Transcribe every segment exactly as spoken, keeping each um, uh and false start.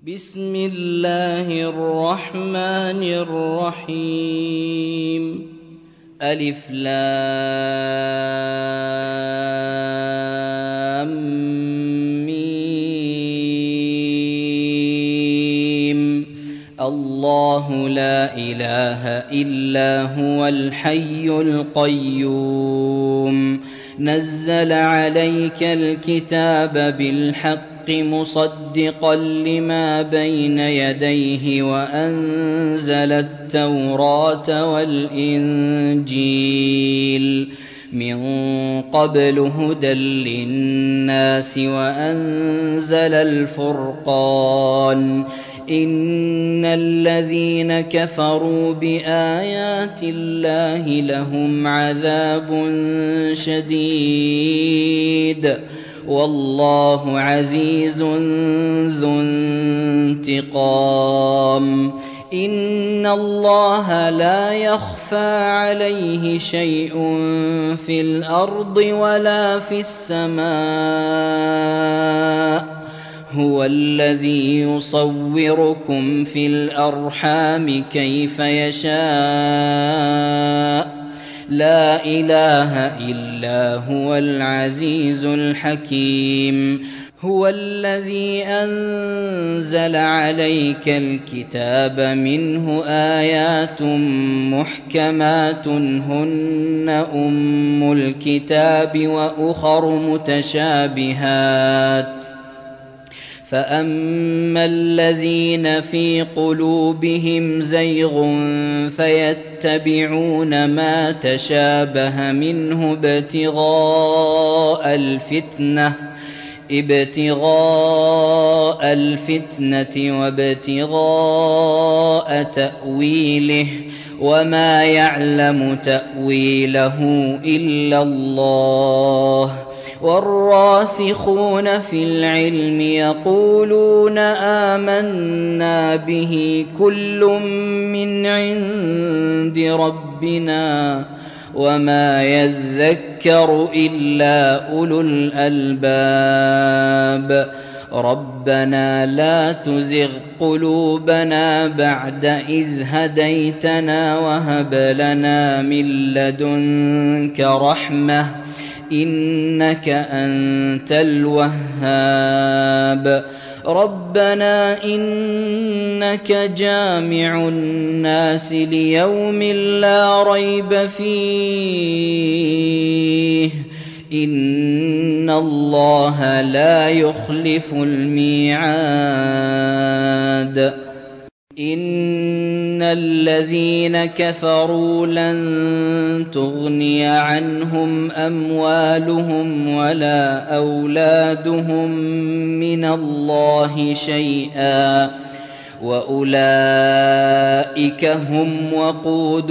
بسم الله الرحمن الرحيم. ألف لام ميم. الله لا إله إلا هو الحي القيوم. نزل عليك الكتاب بالحق مصدقا لما بين يديه وأنزل التوراة والإنجيل من قبل هدى للناس وأنزل الفرقان. إن الذين كفروا بآيات الله لهم عذاب شديد والله عزيز ذو انتقام. إن الله لا يخفى عليه شيء في الأرض ولا في السماء. هو الذي يصوركم في الأرحام كيف يشاء. لا إله إلا هو العزيز الحكيم. هو الذي أنزل عليك الكتاب منه آيات محكمات هن أم الكتاب وأخر متشابهات. فأما الذين في قلوبهم زيغ فيتبعون ما تشابه منه ابتغاء الفتنة ابتغاء الفتنة وابتغاء تأويله وما يعلم تأويله إلا الله. والراسخون في العلم يقولون آمنا به كل من عند ربنا وما يذكر إلا أولو الألباب. ربنا لا تزغ قلوبنا بعد إذ هديتنا وهب لنا من لدنك رحمة إنك أنت الوهاب. ربنا إنك جامع الناس ليوم لا ريب فيه إن الله لا يخلف الميعاد. إن الذين كفروا لن تغني عنهم أموالهم ولا أولادهم من الله شيئا وأولئك هم وقود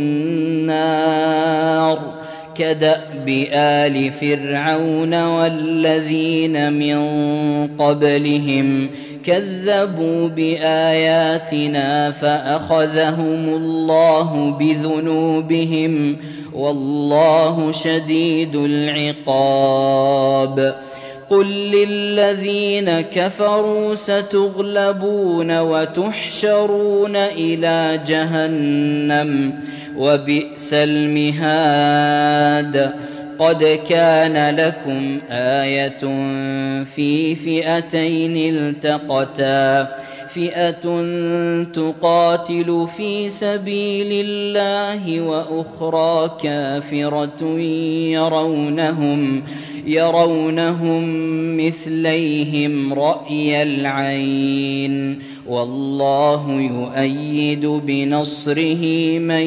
النار. كدأب آل فرعون والذين من قبلهم كذبوا بآياتنا فأخذهم الله بذنوبهم والله شديد العقاب. قل للذين كفروا ستغلبون وتحشرون إلى جهنم وبئس المهاد. قد كان لكم آية في فئتين التقتا فئة تقاتل في سبيل الله وأخرى كافرة يرونهم يرونهم مثليهم رأي العين والله يؤيد بنصره من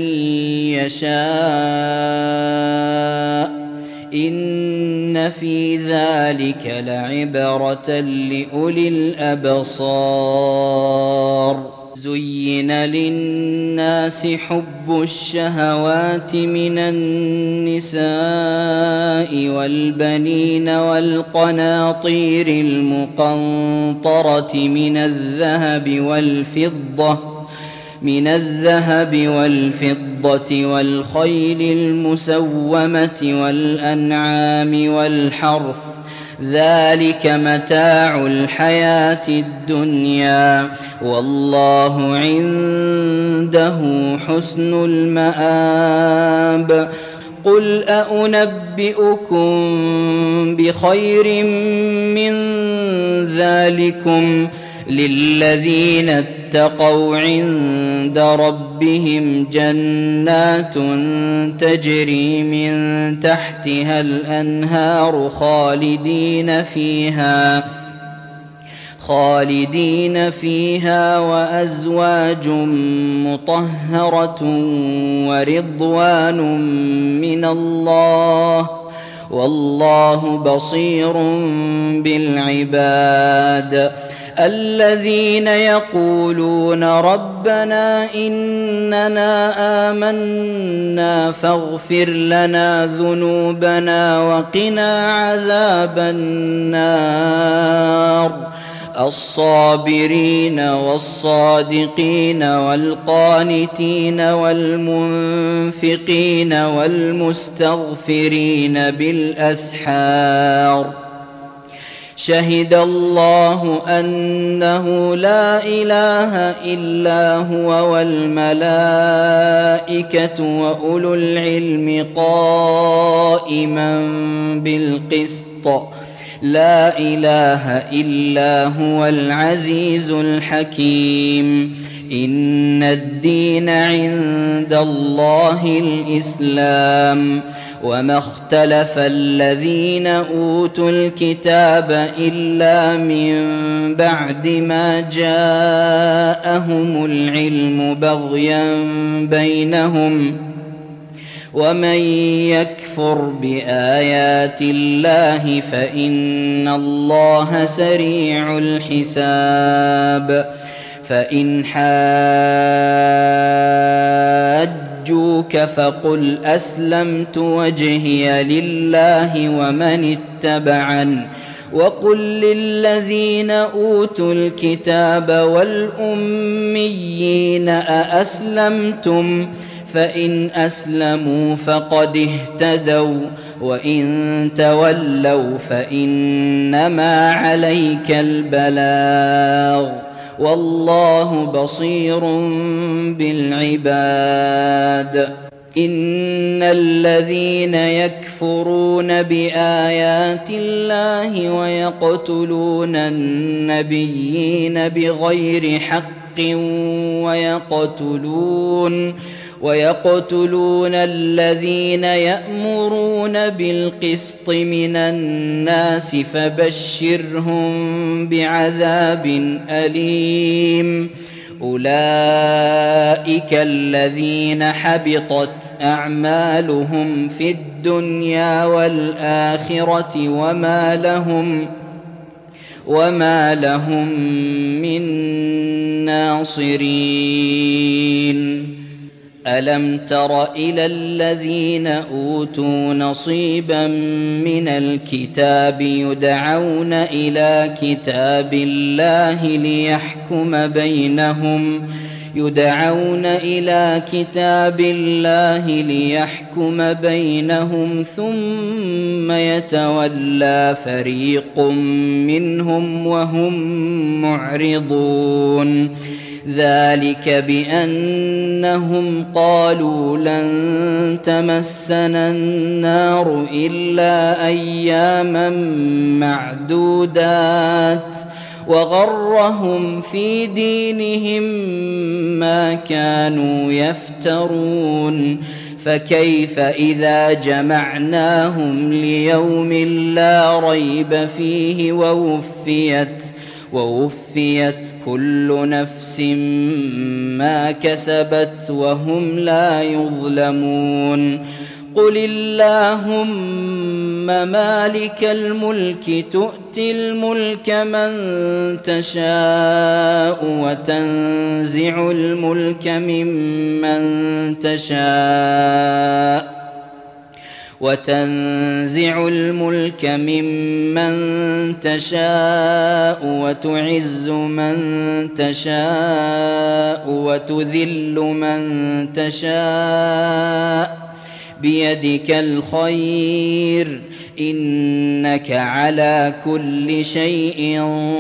يشاء. إن في ذلك لعبرة لأولي الأبصار. زين للناس حب الشهوات من النساء والبنين والقناطير المقنطرة من الذهب والفضة من الذهب والفضة والخيل المسومة والأنعام والحرث ذلك متاع الحياة الدنيا والله عنده حسن المآب قل أنبئكم بخير من ذلكم للذين اتقوا عند ربهم جنات تجري من تحتها الأنهار خالدين فيها خالدين فيها وأزواج مطهرة ورضوان من الله والله بصير بالعباد الذين يقولون ربنا إننا آمنا فاغفر لنا ذنوبنا وقنا عذاب النار الصابرين والصادقين والقانتين والمنفقين والمستغفرين بالأسحار شهد الله أنه لا إله إلا هو والملائكة وأولو العلم قائما بالقسط لا إله إلا هو العزيز الحكيم إن الدين عند الله الإسلام وما اختلف الذين أوتوا الكتاب إلا من بعد ما جاءهم العلم بغيا بينهم ومن يكفر بآيات الله فإن الله سريع الحساب فإن حاجوك فقل أسلمت وجهي لله ومن اتبعن وقل للذين أوتوا الكتاب والأميين أأسلمتم فإن أسلموا فقد اهتدوا وإن تولوا فإنما عليك البلاغ والله بصير بالعباد إن الذين يكفرون بآيات الله ويقتلون النبيين بغير حق ويقتلون ويقتلون الذين يأمرون بالقسط من الناس فبشرهم بعذاب أليم أولئك الذين حبطت أعمالهم في الدنيا والآخرة وما لهم وما لهم من ناصرين ألم تر إلى الذين أوتوا نصيبا من الكتاب يدعون إلى كتاب الله ليحكم بينهم يدعون إلى كتاب الله ليحكم بينهم ثم يتولى فريق منهم وهم معرضون ذلك بأنهم قالوا لن تمسنا النار إلا أياما معدودات وغرهم في دينهم ما كانوا يفترون فكيف إذا جمعناهم ليوم لا ريب فيه ووفيت ووفيت كل نفس ما كسبت وهم لا يظلمون قل اللهم مالك الملك تؤتي الملك من تشاء وتنزع الملك ممن تشاء وتنزع الملك ممن تشاء وتعز من تشاء وتذل من تشاء بيدك الخير إنك على كل شيء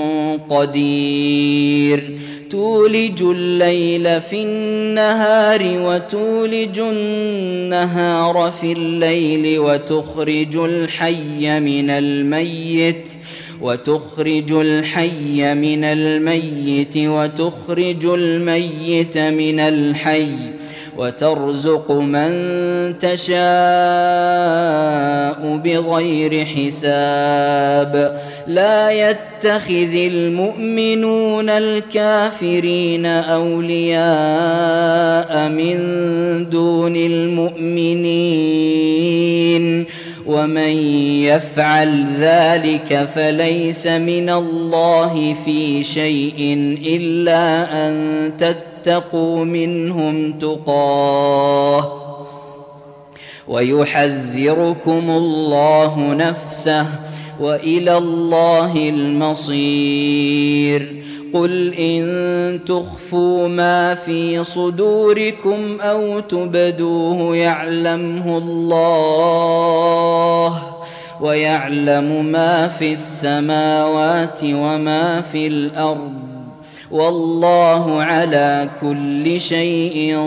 قدير تولج الليل في النهار وتولج النهار في الليل وتخرج الحي من الميت وتخرج الحي من الميت وتخرج الميت من الحي وترزق من تشاء بغير حساب لا يتخذ المؤمنون الكافرين أولياء من دون المؤمنين ومن يفعل ذلك فليس من الله في شيء إلا أن تتقوا منهم تقاه ويحذركم الله نفسه وإلى الله المصير قل إن تخفوا ما في صدوركم أو تبدوه يعلمه الله ويعلم ما في السماوات وما في الأرض والله على كل شيء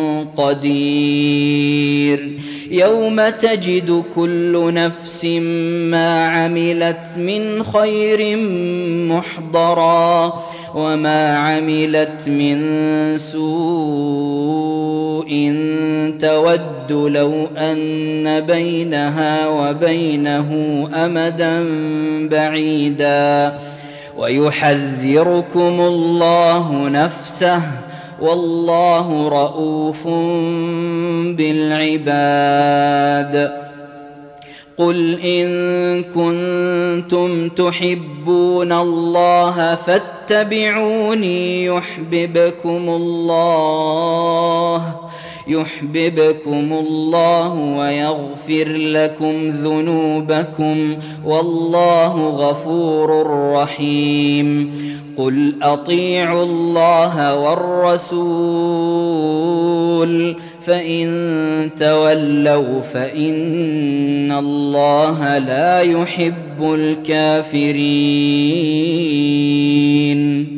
قدير يوم تجد كل نفس ما عملت من خير محضرا وما عملت من سوء تود لو أن بينها وبينه أمدا بعيدا ويحذركم الله نفسه والله رؤوف بالعباد قل إن كنتم تحبون الله فاتبعوني يحببكم الله يحببكم الله ويغفر لكم ذنوبكم والله غفور رحيم قل أطيعوا الله والرسول فإن تولوا فإن الله لا يحب الكافرين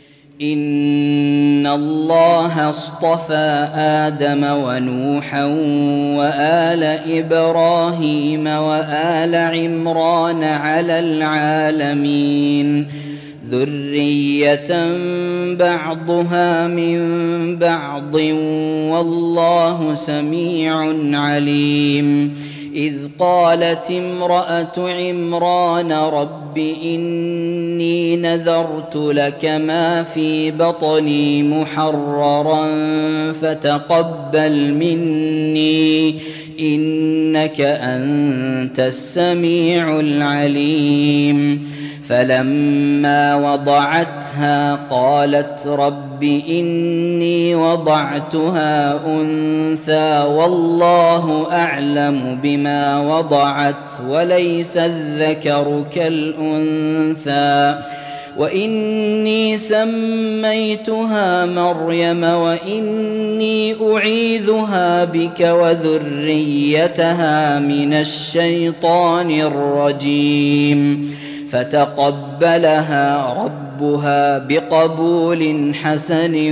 إن الله اصطفى آدم ونوحا وآل إبراهيم وآل عمران على العالمين ذرية بعضها من بعض والله سميع عليم إذ قالت امرأة عمران رب إني نذرت لك ما في بطني محررا فتقبل مني إنك أنت السميع العليم فلما وضعتها قالت رب إني وضعتها أنثى والله أعلم بما وضعت وليس الذكر كالأنثى وإني سميتها مريم وإني أعيذها بك وذريتها من الشيطان الرجيم فتقبلها ربها بقبول حسن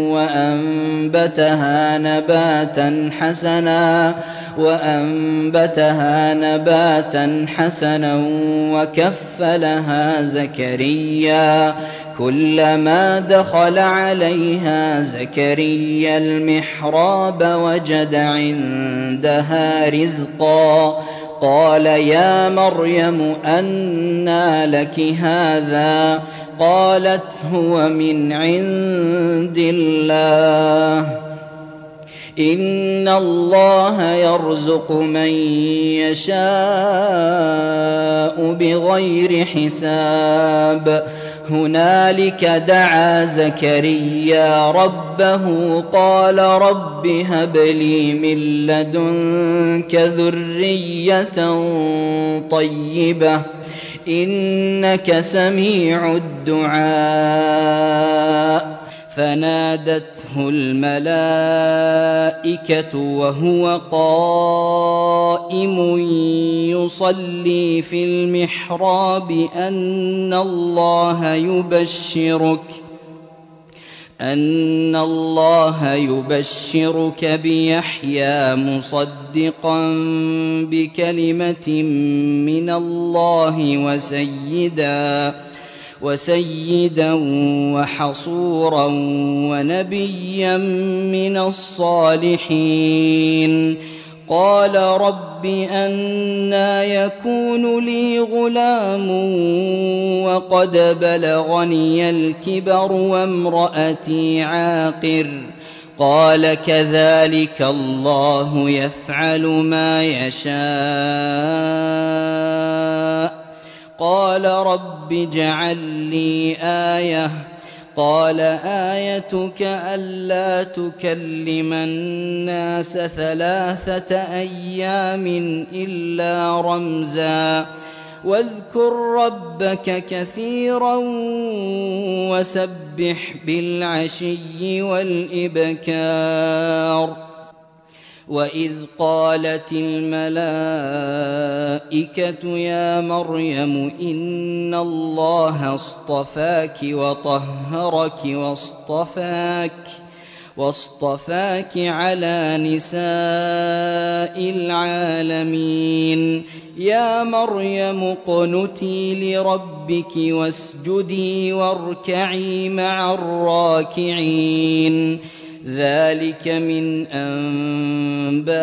وأنبتها نباتا حسنا وأنبتها نباتا حسنا وكفلها زكريا كلما دخل عليها زكريا المحراب وجد عندها رزقا قال يا مريم أنى لك هذا قالت هو من عند الله إن الله يرزق من يشاء بغير حساب هنالك دعا زكريا ربه قال رب هب لي من لدنك ذرية طيبة إنك سميع الدعاء فنادته الملائكة وهو قائم يصلي في المحراب أن الله يبشرك أن الله يبشرك بيحيى مصدقا بكلمة من الله وسيدا وسيدا وحصورا ونبيا من الصالحين. قال رب أنى يكون لي غلام وقد بلغني الكبر وامرأتي عاقر. قال كذلك الله يفعل ما يشاء. قال رب اجعل لي آية. قال آيتك ألا تكلم الناس ثلاثة أيام إلا رمزا واذكر ربك كثيرا وسبح بالعشي والإبكار. وإذ قالت الملائكة يا مريم إن الله اصطفاك وطهرك واصطفاك واصطفاك على نساء العالمين. يا مريم اقنتي لربك واسجدي واركعي مع الراكعين. ذلك من أنباء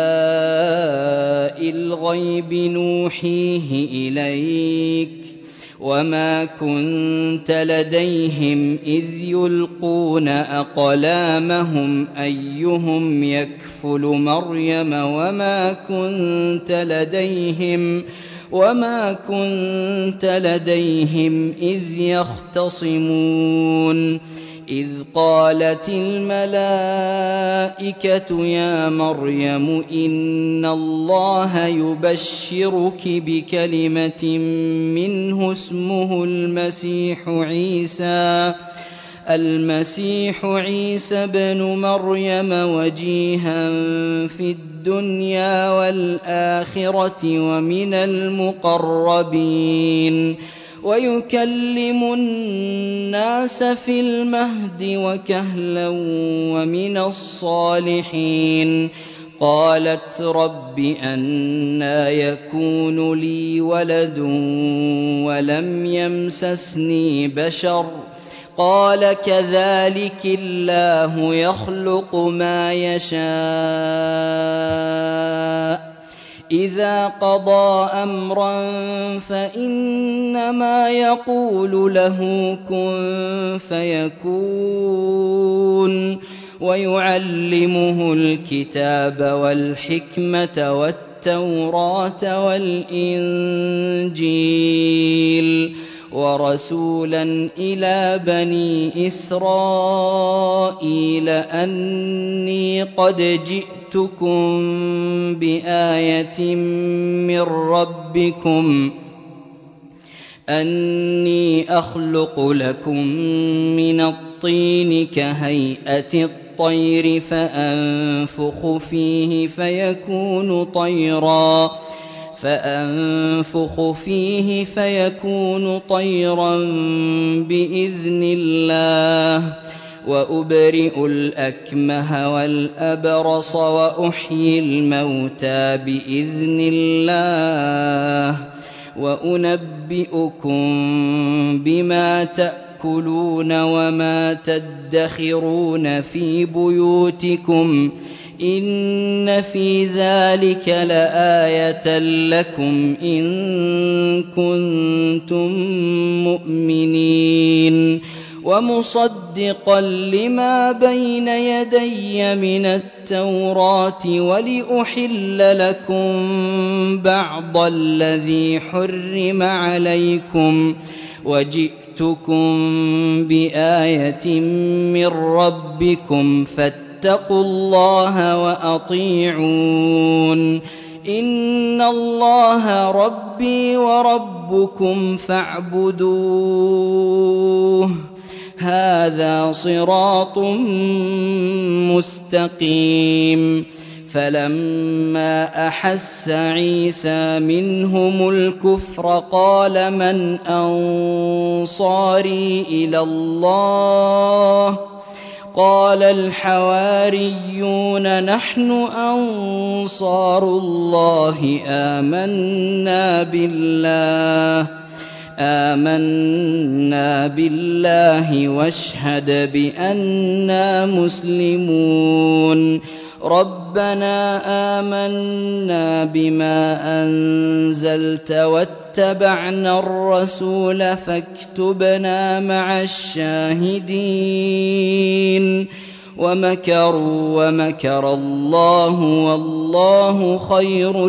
الغيب نوحيه إليك وما كنت لديهم إذ يلقون أقلامهم أيهم يكفل مريم وما كنت لديهم وما كنت لديهم إذ يختصمون. إذ قالت الملائكة يا مريم إن الله يبشرك بكلمة منه اسمه المسيح عيسى المسيح عيسى بن مريم وجيها في الدنيا والآخرة ومن المقربين ويكلم الناس في المهد وكهلا ومن الصالحين. قالت رب أنى يكون لي ولد ولم يمسسني بشر. قال كذلك الله يخلق ما يشاء. إذا قضى أمرا فإنما يقول له كن فيكون. ويعلمه الكتاب والحكمة والتوراة والإنجيل ورسولا إلى بني إسرائيل أني قد جئتكم بآية من ربكم أني أخلق لكم من الطين كهيئة الطير فأنفخ فيه فيكون طيرا فأنفخ فيه فيكون طيرا بإذن الله. وأبرئ الأكمه والأبرص وأحيي الموتى بإذن الله. وأنبئكم بما تأكلون وما تدخرون في بيوتكم إن في ذلك لآية لكم إن كنتم مؤمنين. ومصدقا لما بين يدي من التوراة ولأحل لكم بعض الذي حرم عليكم وجئتكم بآية من ربكم فاتقوا الله وأطيعون. إن الله ربي وربكم فاعبدوه هذا صراط مستقيم فلما أحس عيسى منهم الكفر قال من أنصاري إلى الله قال الحواريون نحن أنصار الله آمنا بالله آمنا بالله واشهد بأننا مسلمون ربنا آمنا بما أنزلت واتبعنا الرسول فاكتبنا مع الشاهدين ومكروا ومكر الله والله خير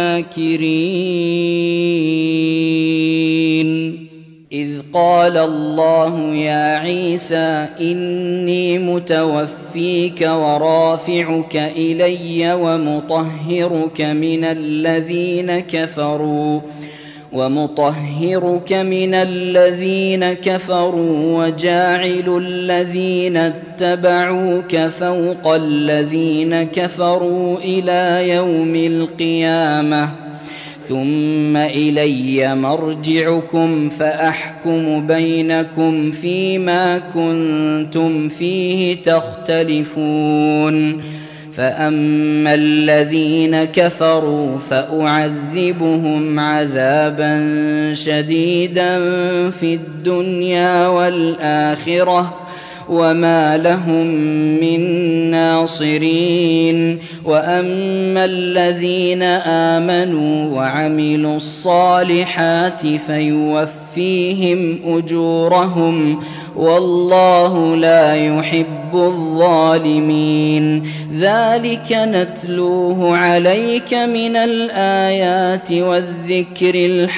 الماكرين إذ قال الله يا عيسى إني متوفيك ورافعك إلي ومطهرك من الذين كفروا ومطهرك من الذين كفروا وجاعل الذين اتبعوك فوق الذين كفروا إلى يوم القيامة ثم إلي مرجعكم فأحكم بينكم فيما كنتم فيه تختلفون فأما الذين كفروا فأعذبهم عذابا شديدا في الدنيا والآخرة وما لهم من ناصرين وأما الذين آمنوا وعملوا الصالحات فيوفيهم أجورهم والله لا يحب الظالمين ذلك نتلوه عليك من الآيات والذكر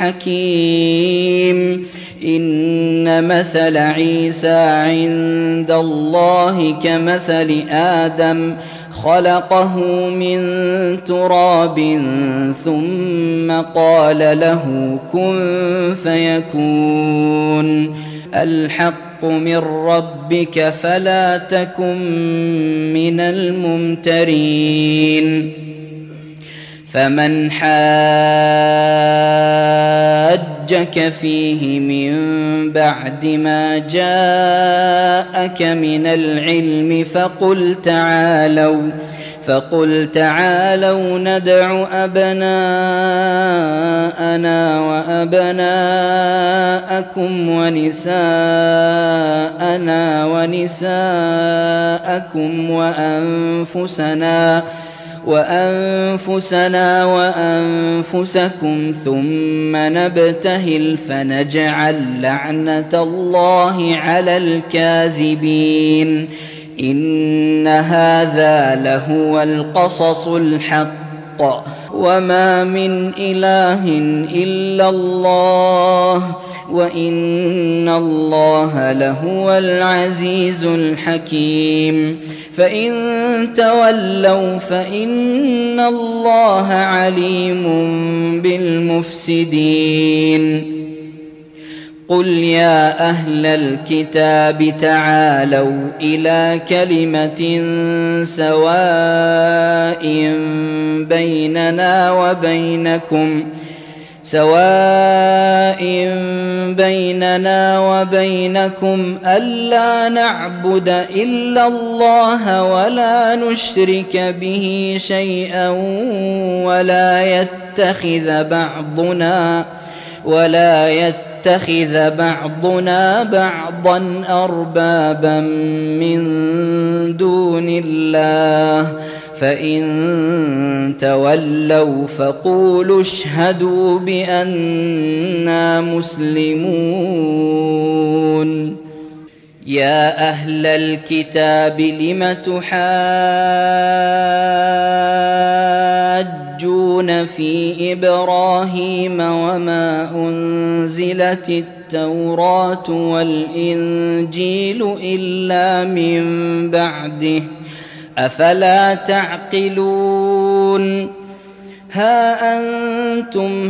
الحكيم إن مثل عيسى عند الله كمثل آدم خلقه من تراب ثم قال له كن فيكون الحق من ربك فلا تكن من الممترين فمن حاجك فيه من بعد ما جاءك من العلم فقل تعالوا فقل تعالوا ندع أبناءنا وأبناءكم ونساءنا ونساءكم وأنفسنا وأنفسنا وأنفسكم ثم نبتهل فنجعل لعنة الله على الكاذبين إن هذا لهو القصص الحق وما من إله إلا الله وإن الله لهو العزيز الحكيم فإن تولوا فإن الله عليم بالمفسدين قل يا أهل الكتاب تعالوا إلى كلمة سواء بيننا وبينكم سواء بيننا وبينكم ألا نعبد إلا الله ولا نشرك به شيئا ولا يتخذ بعضنا ولا يتخذ بعضنا بعضا أربابا من دون الله فإن تولوا فقولوا اشهدوا بأننا مسلمون يا أهل الكتاب لم تحاجون في إبراهيم وما أنزلت التوراة والإنجيل إلا من بعده أفلا تعقلون ها أنتم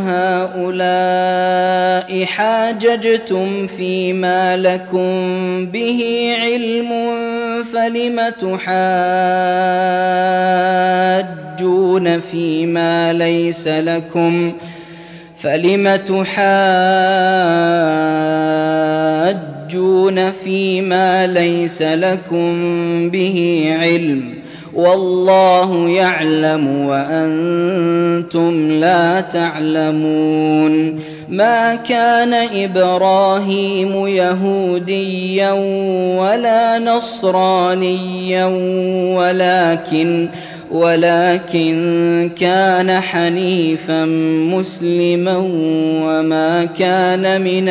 هؤلاء حاججتم فيما لكم به علم فلم تحاجون فيما ليس لكم فلم تحاجون فيما ليس لكم به علم والله يعلم وأنتم لا تعلمون. ما كان إبراهيم يهوديا ولا نصرانيا ولكن ولكن كان حنيفا مسلما وما كان من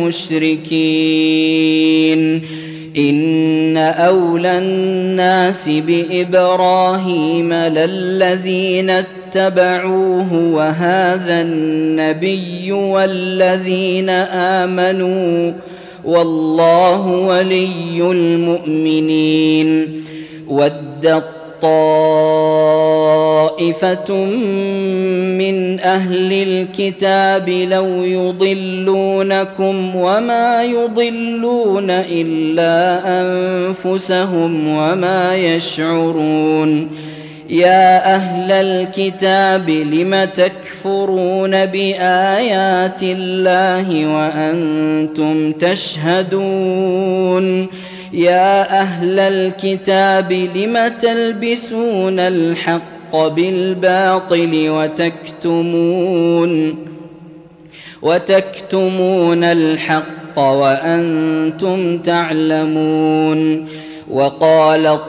المشركين. إن أولى الناس بإبراهيم للذين اتبعوه وهذا النبي والذين آمنوا والله ولي المؤمنين. ودت طائفة من أهل الكتاب لو يضلونكم وما يضلون إلا أنفسهم وما يشعرون. يا أهل الكتاب لم تكفرون بآيات الله وأنتم تشهدون. يا أهل الكتاب لم تلبسون الحق بالباطل وتكتمون وتكتمون الحق وأنتم تعلمون. وقال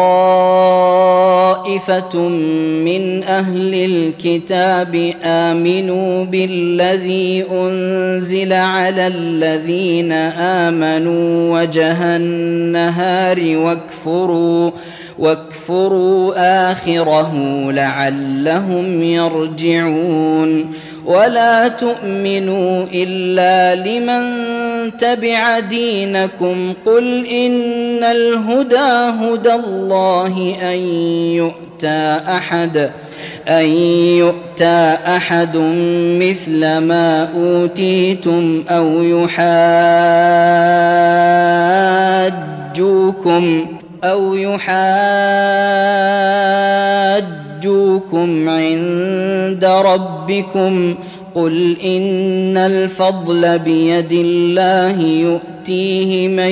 طائفة من أهل الكتاب آمنوا بالذي أنزل على الذين آمنوا وجه النهار واكفروا واكفروا آخره لعلهم يرجعون. ولا تؤمنوا إلا لمن تبع دينكم قل إن الهدى هدى الله أن يؤتى أحد أن يؤتى أحد مثل ما أوتيتم أو يحاجوكم أو يحاجوكم عند ربكم قل إن الفضل بيد الله يؤتيه من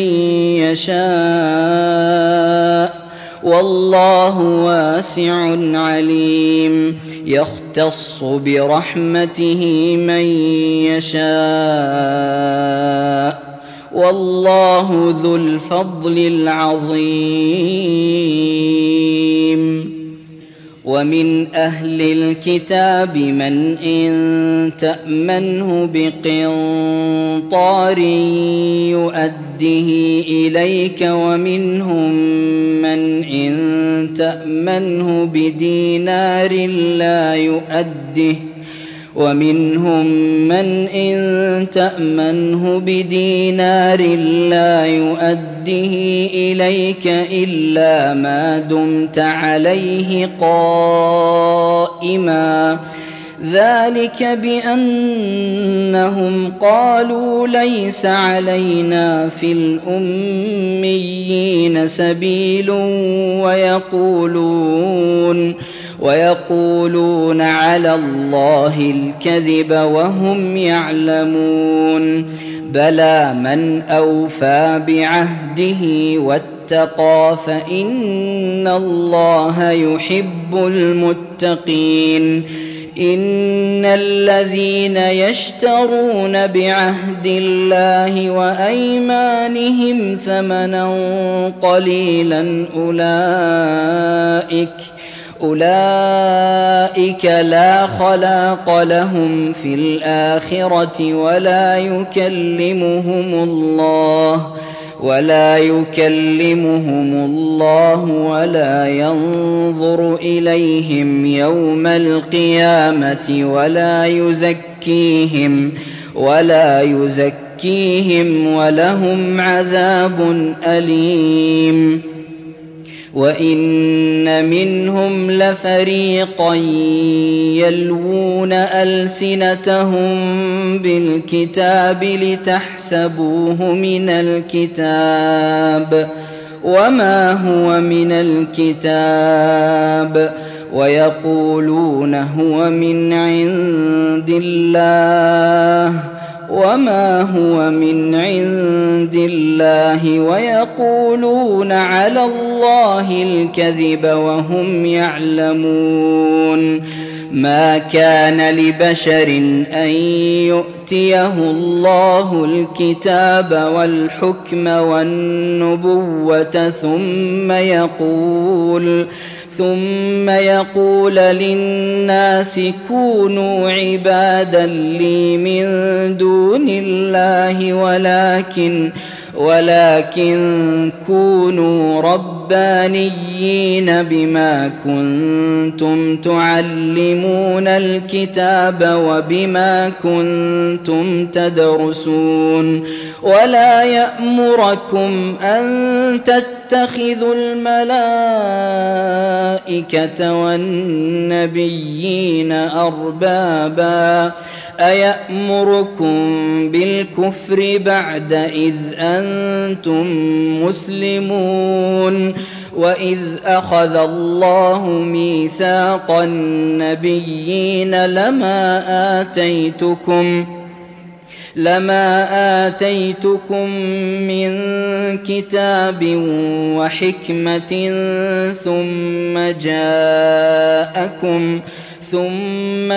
يشاء والله واسع عليم. يختص برحمته من يشاء والله ذو الفضل العظيم. ومن أهل الكتاب من إن تأمنه بقنطار يؤده إليك ومنهم من إن تأمنه بدينار لا يؤده ومنهم من إن تأمنه بدينار لا يؤده إليك إلا ما دمت عليه قائما ذلك بأنهم قالوا ليس علينا في الأميين سبيل ويقولون ويقولون على الله الكذب وهم يعلمون. بلى من أوفى بعهده واتقى فإن الله يحب المتقين. إن الذين يشترون بعهد الله وأيمانهم ثمنا قليلا أولئك أولئك لا خلاق لهم في الآخرة ولا يكلمهم الله ولا يكلمهم الله ولا ينظر إليهم يوم القيامة ولا يزكيهم ولا يزكيهم ولهم عذاب أليم. وإن منهم لفريقا يلوون ألسنتهم بالكتاب لتحسبوه من الكتاب وما هو من الكتاب ويقولون هو من عند الله وما هو من عند الله ويقولون على الله الكذب وهم يعلمون. ما كان لبشر أن يؤتيه الله الكتاب والحكم والنبوة ثم يقول ثم يقول للناس كونوا عبادا لي من دون الله ولكن ولكن كونوا ربانيين بما كنتم تعلمون الكتاب وبما كنتم تدرسون. ولا يأمركم أن تتخذوا الملائكة والنبيين أربابا أيأمركم بالكفر بعد إذ أنتم مسلمون. وإذ أخذ الله ميثاق النبيين لما آتيتكم لما آتيتكم من كتاب وحكمة ثم جاءكم ثم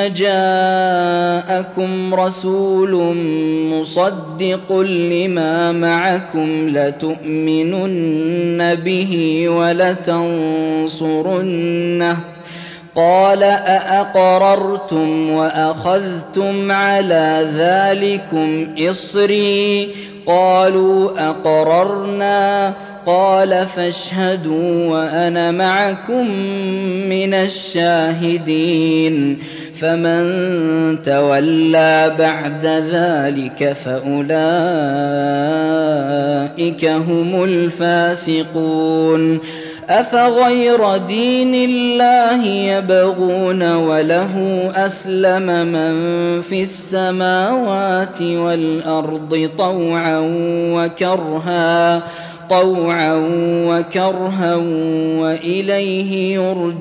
جاءكم رسول مصدق لما معكم لتؤمنن به ولتنصرنه قال أأقررتم وأخذتم على ذلكم إصري قالوا أقررنا قال فاشهدوا وأنا معكم من الشاهدين. فمن تولى بعد ذلك فأولئك هم الفاسقون. أفغير دين الله يبغون وله أسلم من في السماوات والأرض طوعا وكرها طوعا وكرها وإليه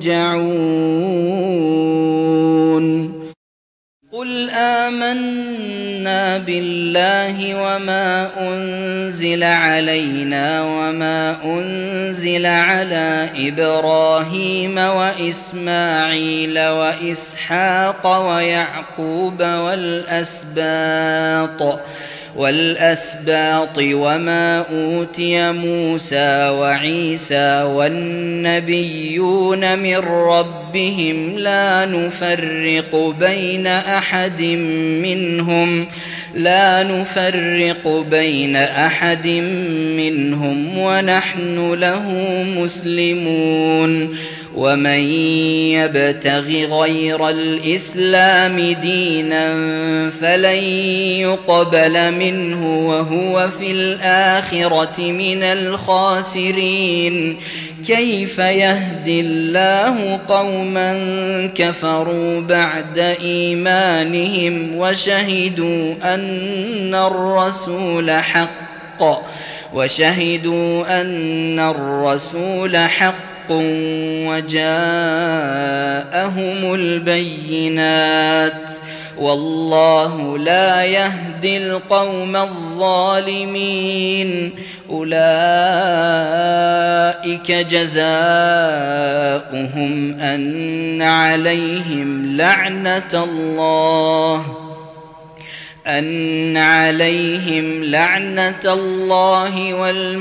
يرجعون. قل آمنا بالله وما أنزل علينا وما أنزل على إبراهيم وإسماعيل وإسحاق ويعقوب والأسباط والأسباط وما أوتي موسى وعيسى والنبيون من ربهم لا نفرق بين أحد منهم لا نفرق بين أحد منهم ونحن له مسلمون. ومن يبتغ غير الإسلام دينا فلن يقبل منه وهو في الآخرة من الخاسرين. كيف يهدي الله قوما كفروا بعد إيمانهم وشهدوا أن الرسول حق وشهدوا أن الرسول حق وجاءهم البينات والله لا يهدي القوم الظالمين. أولئك جزاؤهم أن عليهم لعنة الله أن عليهم لعنة الله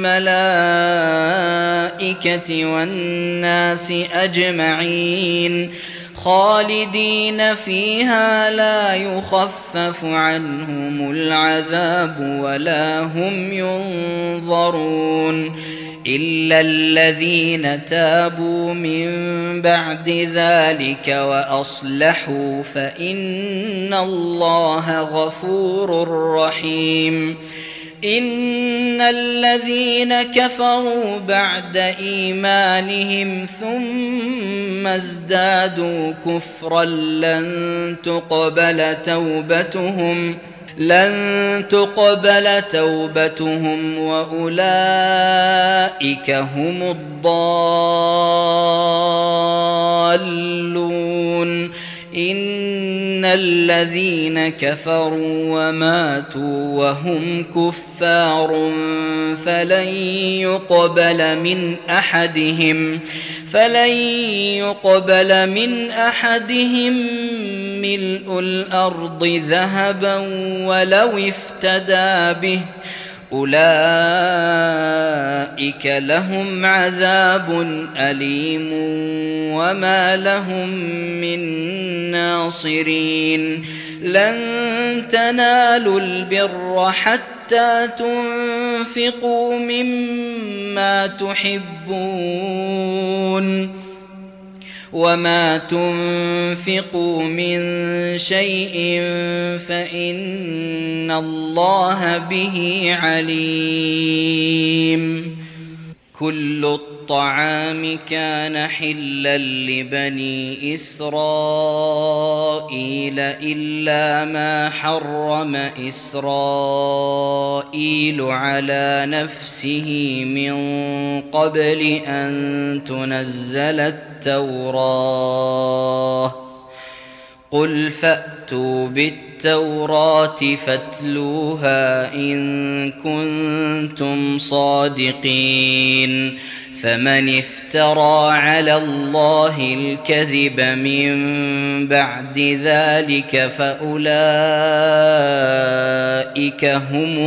والملائكة والناس أجمعين خالدين فيها لا يخفف عنهم العذاب ولا هم ينظرون إلا الذين تابوا من بعد ذلك وأصلحوا فإن الله غفور رحيم. إن الذين كفروا بعد إيمانهم ثم ازدادوا كفرا لن تقبل توبتهم لن تقبل توبتهم وأولئك هم الضالون. إن الذين كفروا وماتوا وهم كفار فلن يقبل من أحدهم فلن يقبل من أحدهم ملء الأرض ذهبا ولو افتدى به أولئك لهم عذاب أليم وما لهم من ناصرين. لن تنالوا البر حتى تنفقوا مما تحبون وما تنفقوا من شيء فإن الله به عليم. كل الطعام كان حلا لبني إسرائيل إلا ما حرم إسرائيل على نفسه من قبل أن تنزل التوراة. قل فأتوا بالتوراة فاتلوها إن كنتم صادقين. فمن افترى على الله الكذب من بعد ذلك فأولئك هم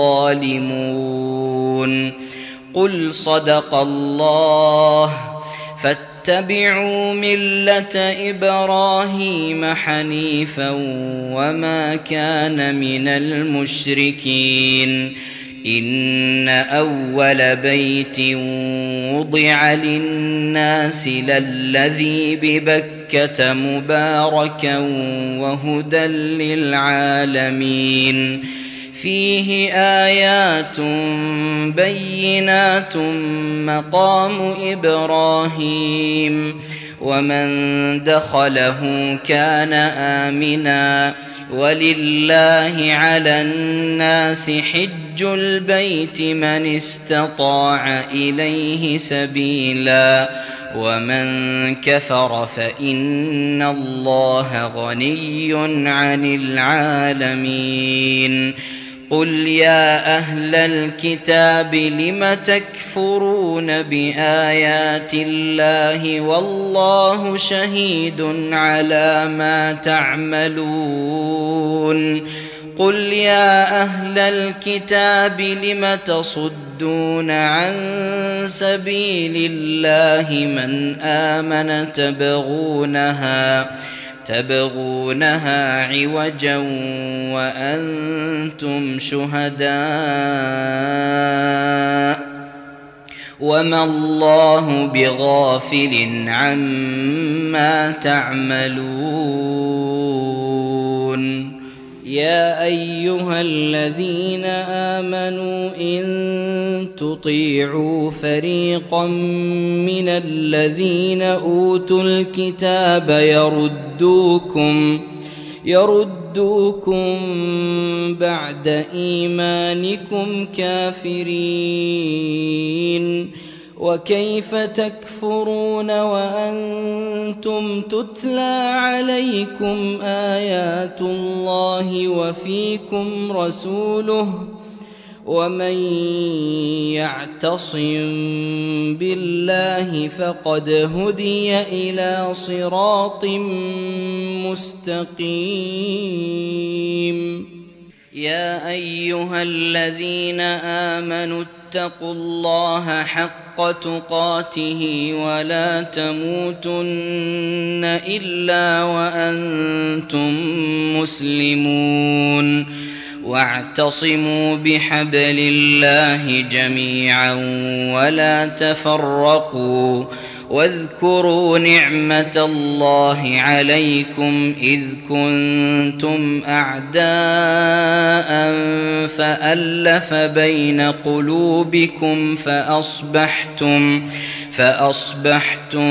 الظالمون. قل صدق الله فاتبعوا ملة إبراهيم حنيفا وما كان من المشركين. إن أول بيت وضع للناس للذي ببكة مباركا وهدى للعالمين. فيه آيات بينات مقام إبراهيم ومن دخله كان آمنا ولله على الناس حج البيت من استطاع إليه سبيلا ومن كفر فإن الله غني عن العالمين. قل يا أهل الكتاب لم تكفرون بآيات الله والله شهيد على ما تعملون. قل يا أهل الكتاب لم تصدون عن سبيل الله من آمن تبغونها تبغونها عوجا وأنتم شهداء وما الله بغافل عما تعملون. يا أيها الذين آمنوا إن تطيعوا فريقا من الذين أوتوا الكتاب يردوكم يردوكم بعد إيمانكم كافرين. وكيف تكفرون وأنتم تتلى عليكم آيات الله وفيكم رسوله ومن يعتصم بالله فقد هدي إلى صراط مستقيم. يا أيها الذين آمنوا اتقوا الله حق تقاته ولا تموتن إلا وأنتم مسلمون. واعتصموا بحبل الله جميعا ولا تفرقوا واذكروا نعمة الله عليكم إذ كنتم أعداء فألف بين قلوبكم فأصبحتم فأصبحتم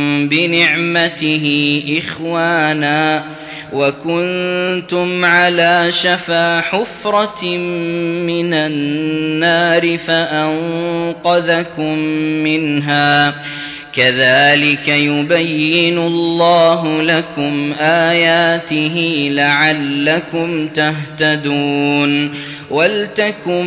بنعمته إخوانا وكنتم على شفا حفرة من النار فأنقذكم منها كذلك يبين الله لكم آياته لعلكم تهتدون ولتكن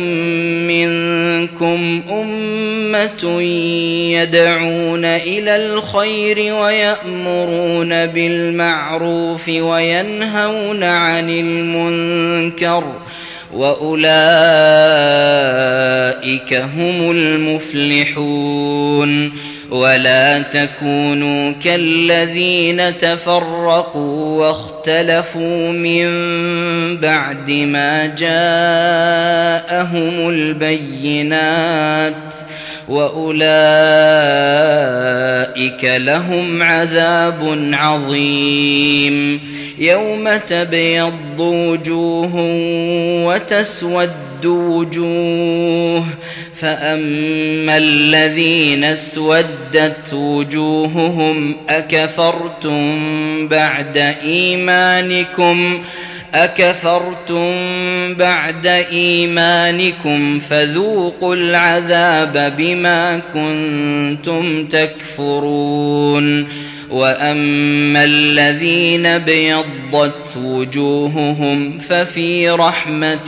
منكم أمة يدعون إلى الخير ويأمرون بالمعروف وينهون عن المنكر وأولئك هم المفلحون ولا تكونوا كالذين تفرقوا واختلفوا من بعد ما جاءهم البينات وأولئك لهم عذاب عظيم يوم تبيض وجوه وتسود وجوه فأما الذين اسودت وجوههم أكفرتم بعد إيمانكم أكفرتم بعد إيمانكم فذوقوا العذاب بما كنتم تكفرون وأما الذين ابيضت وجوههم ففي رحمة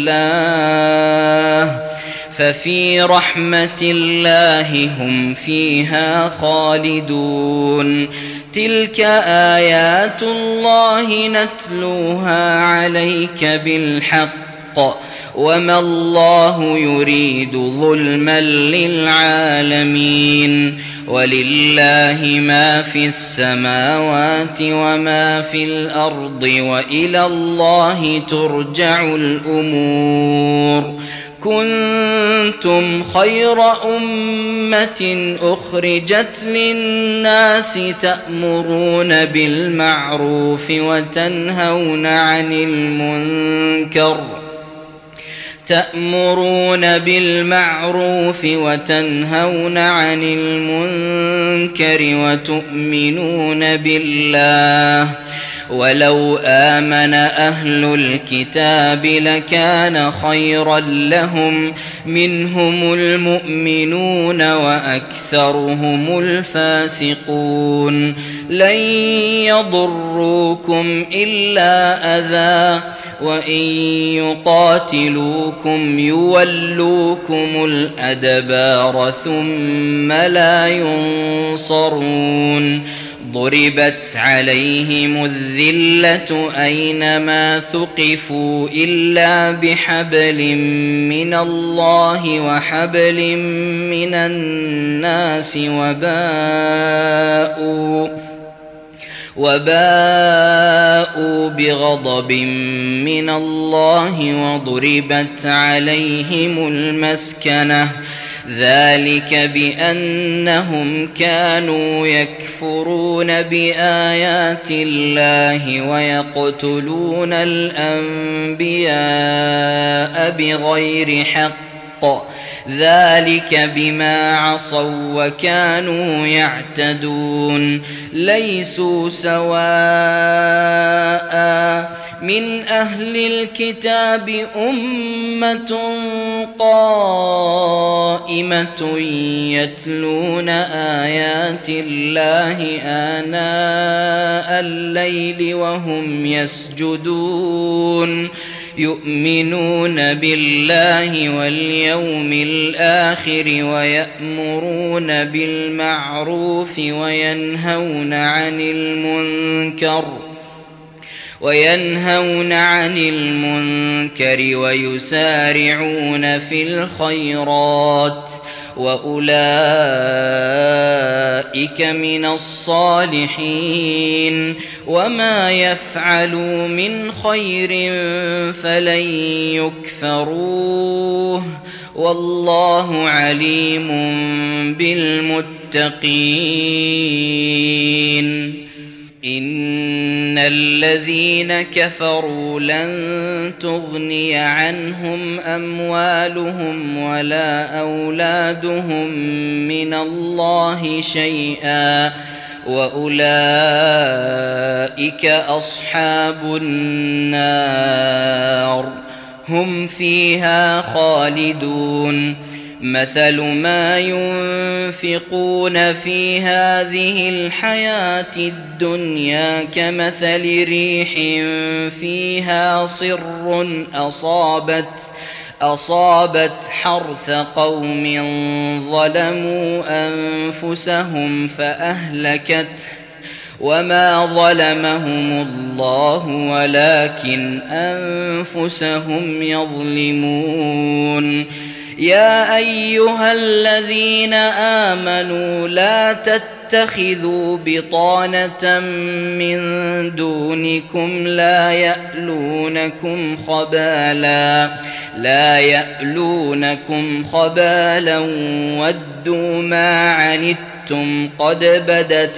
الله ففي رحمة الله هم فيها خالدون تلك آيات الله نتلوها عليك بالحق وما الله يريد ظلما للعالمين ولله ما في السماوات وما في الأرض وإلى الله ترجع الأمور كنتم خير أمة أخرجت للناس تأمرون بالمعروف وتنهون عن المنكر تأمرون بالمعروف وتنهون عن المنكر وتؤمنون بالله ولو آمن أهل الكتاب لكان خيرا لهم منهم المؤمنون وأكثرهم الفاسقون لن يضروكم إلا أذى وإن يقاتلوكم يولوكم الأدبار ثم لا ينصرون ضربت عليهم الذلة أينما ثقفوا إلا بحبل من الله وحبل من الناس وباءوا وباءوا بغضب من الله وضربت عليهم المسكنة ذلك بأنهم كانوا يكفرون بآيات الله ويقتلون الأنبياء بغير حق ذلك بما عصوا وكانوا يعتدون ليسوا سواء من أهل الكتاب أمة قائمة يتلون آيات الله آناء الليل وهم يسجدون يؤمنون بالله واليوم الآخر ويأمرون بالمعروف وينهون عن المنكر وينهون عن المنكر ويسارعون في الخيرات وأولئك أولئك من الصالحين وما يفعلوا من خير فلن يكفروه والله عليم بالمتقين. إن الذين كفروا لن تغني عنهم أموالهم ولا أولادهم من الله شيئا وأولئك أصحاب النار هم فيها خالدون. مثل ما ينفقون في هذه الحياة الدنيا كمثل ريح فيها صر أصابت أصابت حرث قوم ظلموا أنفسهم فأهلكته وما ظلمهم الله ولكن أنفسهم يظلمون. يا أيها الذين آمنوا لا تتخذوا بطانة من دونكم لا يألونكم خبالا لا يألونكم خبالا ودوا ما عنتم قد بدت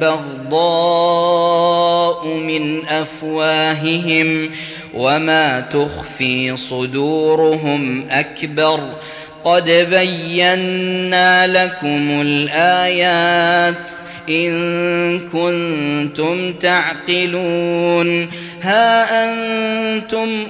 البغضاء من أفواههم وما تخفي صدورهم أكبر قد بينا لكم الآيات إن كنتم تعقلون. ها أنتم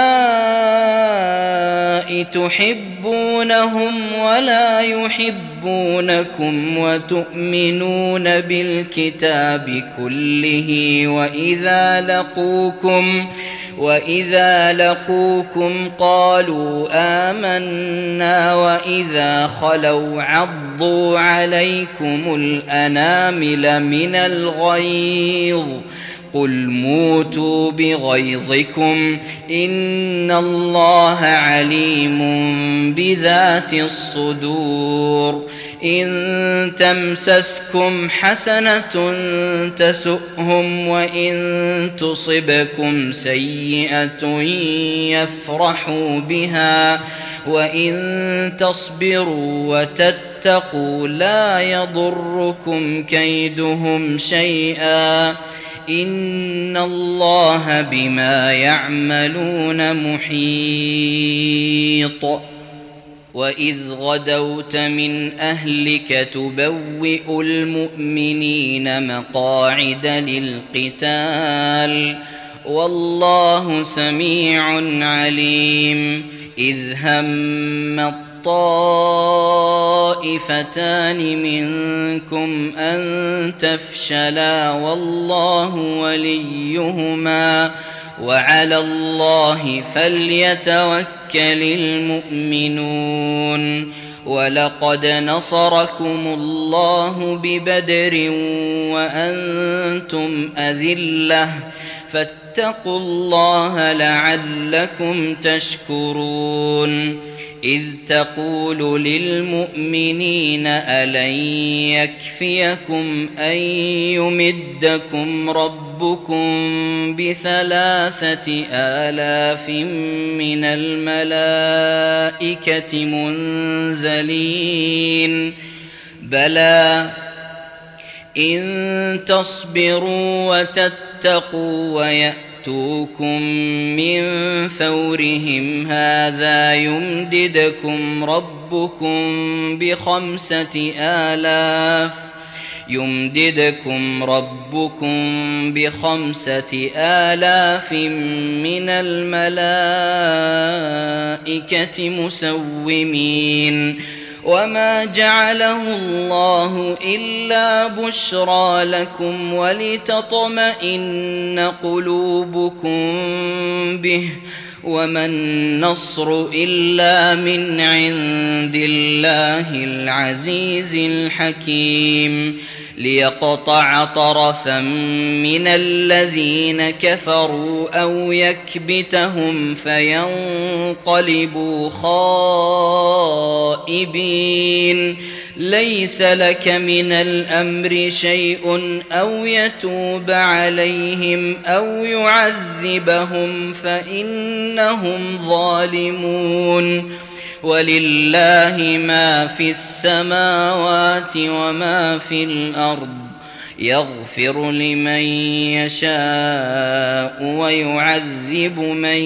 أولئك تحبونهم ولا يحبونكم وتؤمنون بالكتاب كله وإذا لقوكم وإذا لقوكم قالوا آمنا وإذا خلوا عضوا عليكم الأنامل من الغيظ قل موتوا بغيظكم إن الله عليم بذات الصدور. إن تمسسكم حسنة تسؤهم وإن تصبكم سيئة يفرحوا بها وإن تصبروا وتتقوا لا يضركم كيدهم شيئا إن الله بما يعملون محيط. وإذ غدوت من أهلك تبوئ المؤمنين مقاعد للقتال والله سميع عليم. إذ هم الطائفتان منكم أن تفشلا والله وليهما وعلى الله فليتوكل المؤمنون. ولقد نصركم الله ببدر وأنتم أذلة فاتقوا الله لعلكم تشكرون. إذ تقول للمؤمنين ألن يكفيكم أن يمدكم ربكم بثلاثة آلاف من الملائكة منزلين بلى إن تصبروا وتتقوا ويأتوكم من فورهم هذا يمددكم ربكم بخمسة آلاف يمددكم ربكم بخمسة آلاف من الملائكة مسومين. وما جعله الله إلا بشرى لكم ولتطمئن قلوبكم به وما النصر إلا من عند الله العزيز الحكيم ليقطع طرفا من الذين كفروا أو يكبتهم فينقلبوا خائبين ليس لك من الأمر شيء أو يتوب عليهم أو يعذبهم فإنهم ظالمون ولله ما في السماوات وما في الأرض يغفر لمن يشاء ويعذب من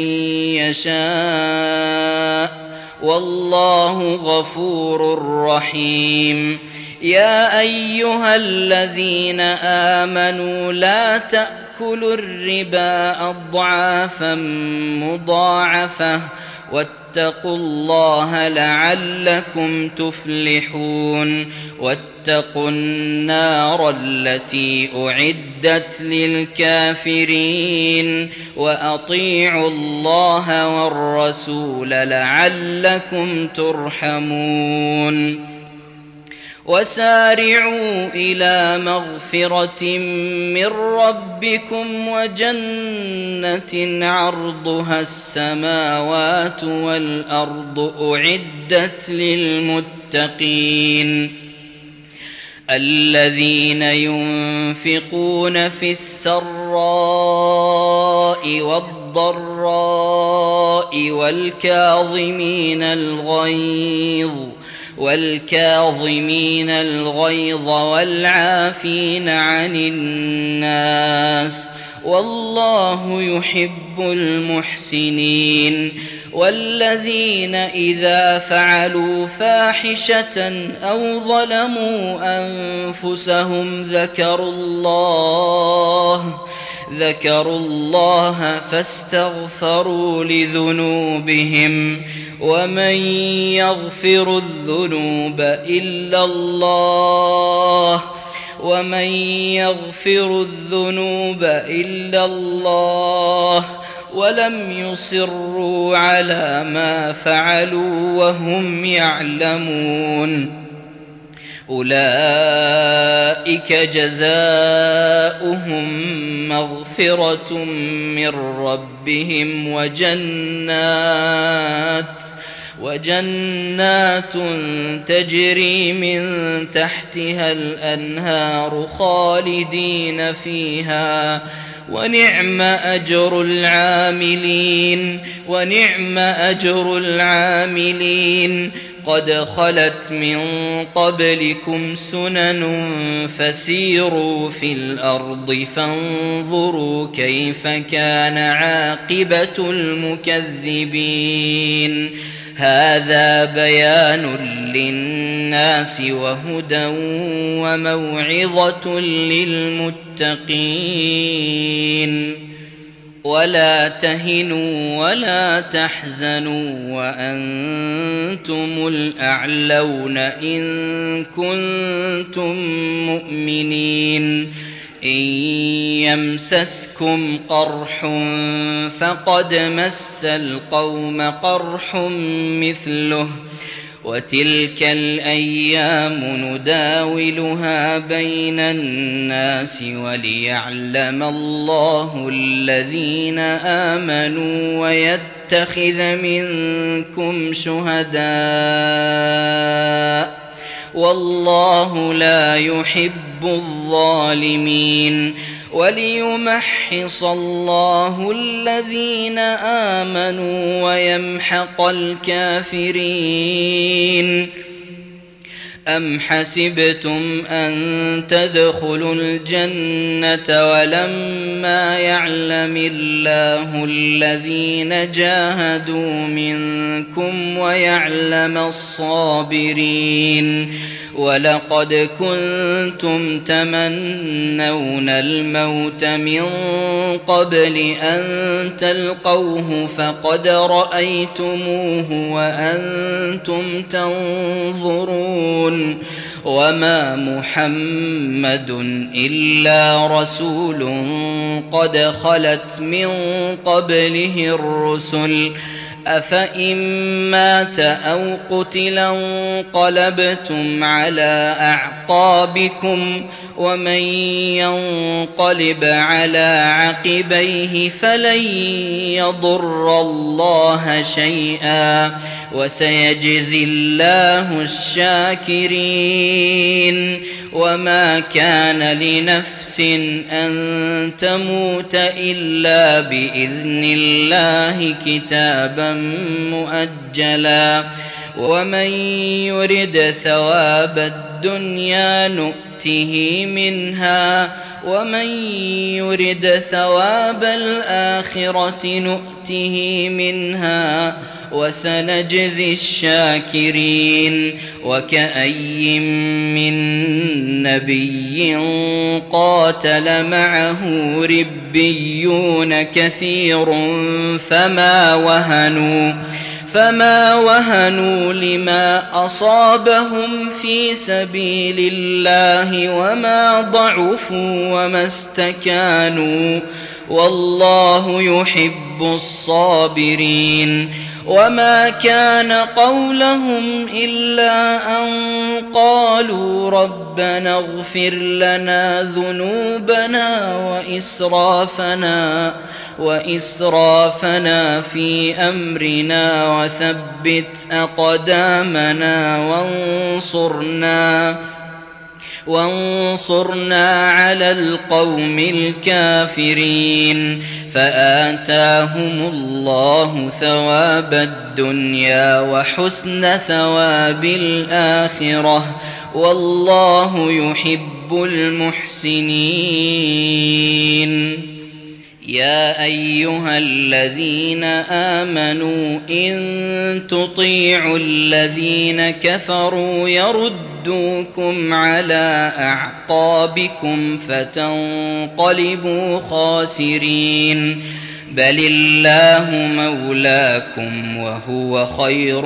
يشاء والله غفور رحيم. يا أيها الذين آمنوا لا تأكلوا الربا أضعافا مضاعفة واتقوا الله لعلكم تفلحون. واتقوا النار التي أعدت للكافرين وأطيعوا الله والرسول لعلكم ترحمون. وسارعوا إلى مغفرة من ربكم وجنة عرضها السماوات والأرض أعدت للمتقين الذين ينفقون في السراء والضراء والكاظمين الغيظ والكاظمين الغيظ والعافين عن الناس والله يحب المحسنين. والذين إذا فعلوا فاحشة أو ظلموا أنفسهم ذكروا الله ذكروا الله فاستغفروا لذنوبهم ومن يغفر الذنوب إلا الله ومن يغفر الذنوب إلا الله ولم يصروا على ما فعلوا وهم يعلمون أولئك جزاؤهم مغفرة من ربهم وجنات وجنات تجري من تحتها الأنهار خالدين فيها ونعم أجر العاملين ونعم أجر العاملين. قد خلت من قبلكم سنن فسيروا في الأرض فانظروا كيف كان عاقبة المكذبين. هذا بيان للناس وهدى وموعظة للمتقين. ولا تهنوا ولا تحزنوا وأنتم الأعلون إن كنتم مؤمنين. إن يمسسكم قرح فقد مس القوم قرح مثله وتلك الأيام نداولها بين الناس وليعلم الله الذين آمنوا ويتخذ منكم شهداء والله لا يحب الظالمين. وليمحص الله الذين آمنوا ويمحق الكافرين. أم حسبتم أن تدخلوا الجنة ولما يعلم الله الذين جاهدوا منكم ويعلم الصابرين. ولقد كنتم تمنون الموت من قبل أن تلقوه فقد رأيتموه وأنتم تنظرون. وما محمد إلا رسول قد خلت من قبله الرسل أفإن مات أو قتلا انقلبتم على أعقابكم ومن ينقلب على عقبيه فلن يضر الله شيئا وسيجزي الله الشاكرين. وما كان لنفس أن تموت إلا بإذن الله كتابا مؤجلا ومن يرد ثواب الدنيا نؤته منها ومن يرد ثواب الآخرة نؤته منها وسنجزي الشاكرين. وكأي من نبي قاتل معه ربيون كثير فما وهنوا فما وهنوا لما أصابهم في سبيل الله وما ضعفوا وما استكانوا والله يحب الصابرين. وما كان قولهم إلا أن قالوا ربنا اغفر لنا ذنوبنا وإسرافنا وإسرافنا في أمرنا وثبت أقدامنا وانصرنا وانصرنا على القوم الكافرين. فآتاهم الله ثواب الدنيا وحسن ثواب الآخرة والله يحب المحسنين. يا أيها الذين آمنوا إن تطيعوا الذين كفروا يردوكم على أعقابكم فتنقلبوا خاسرين. بل الله مولاكم وهو خير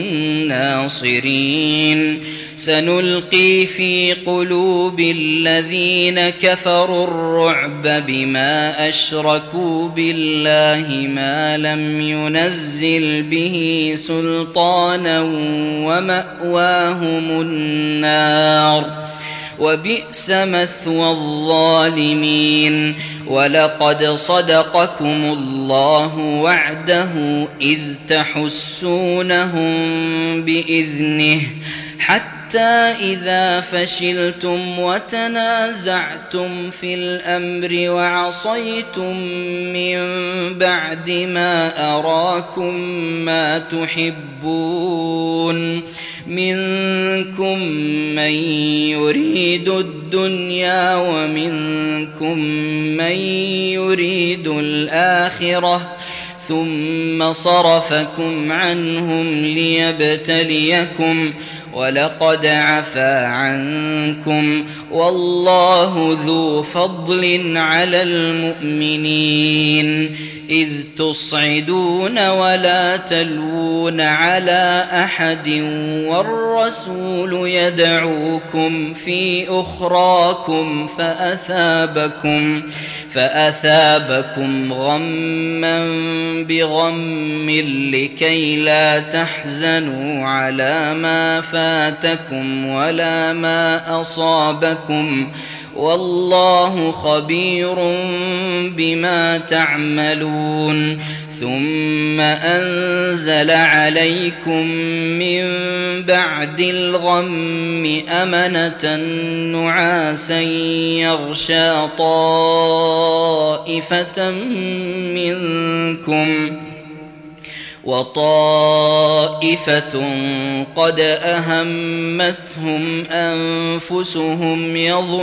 الناصرين. سنلقي في قلوب الذين كفروا الرعب بما أشركوا بالله ما لم ينزل به سلطانا ومأواهم النار وبئس مثوى الظالمين. ولقد صدقكم الله وعده إذ تحسونهم بإذنه حتى إذا فشلتم وتنازعتم في الأمر وعصيتم من بعد ما أراكم ما تحبون منكم من يريد الدنيا ومنكم من يريد الآخرة ثم صرفكم عنهم ليبتليكم ولقد عفا عنكم والله ذو فضل على المؤمنين. إذ تصعدون ولا تلوون على أحد والرسول يدعوكم في أخراكم فأثابكم فأثابكم غما بغم لكي لا تحزنوا على ما فاتكم ولا ما أصابكم والله خبير بما تعملون. ثم أنزل عليكم من بعد الغم أمنة نعاسا يغشى طائفة منكم وطائفة قد أهمتهم أنفسهم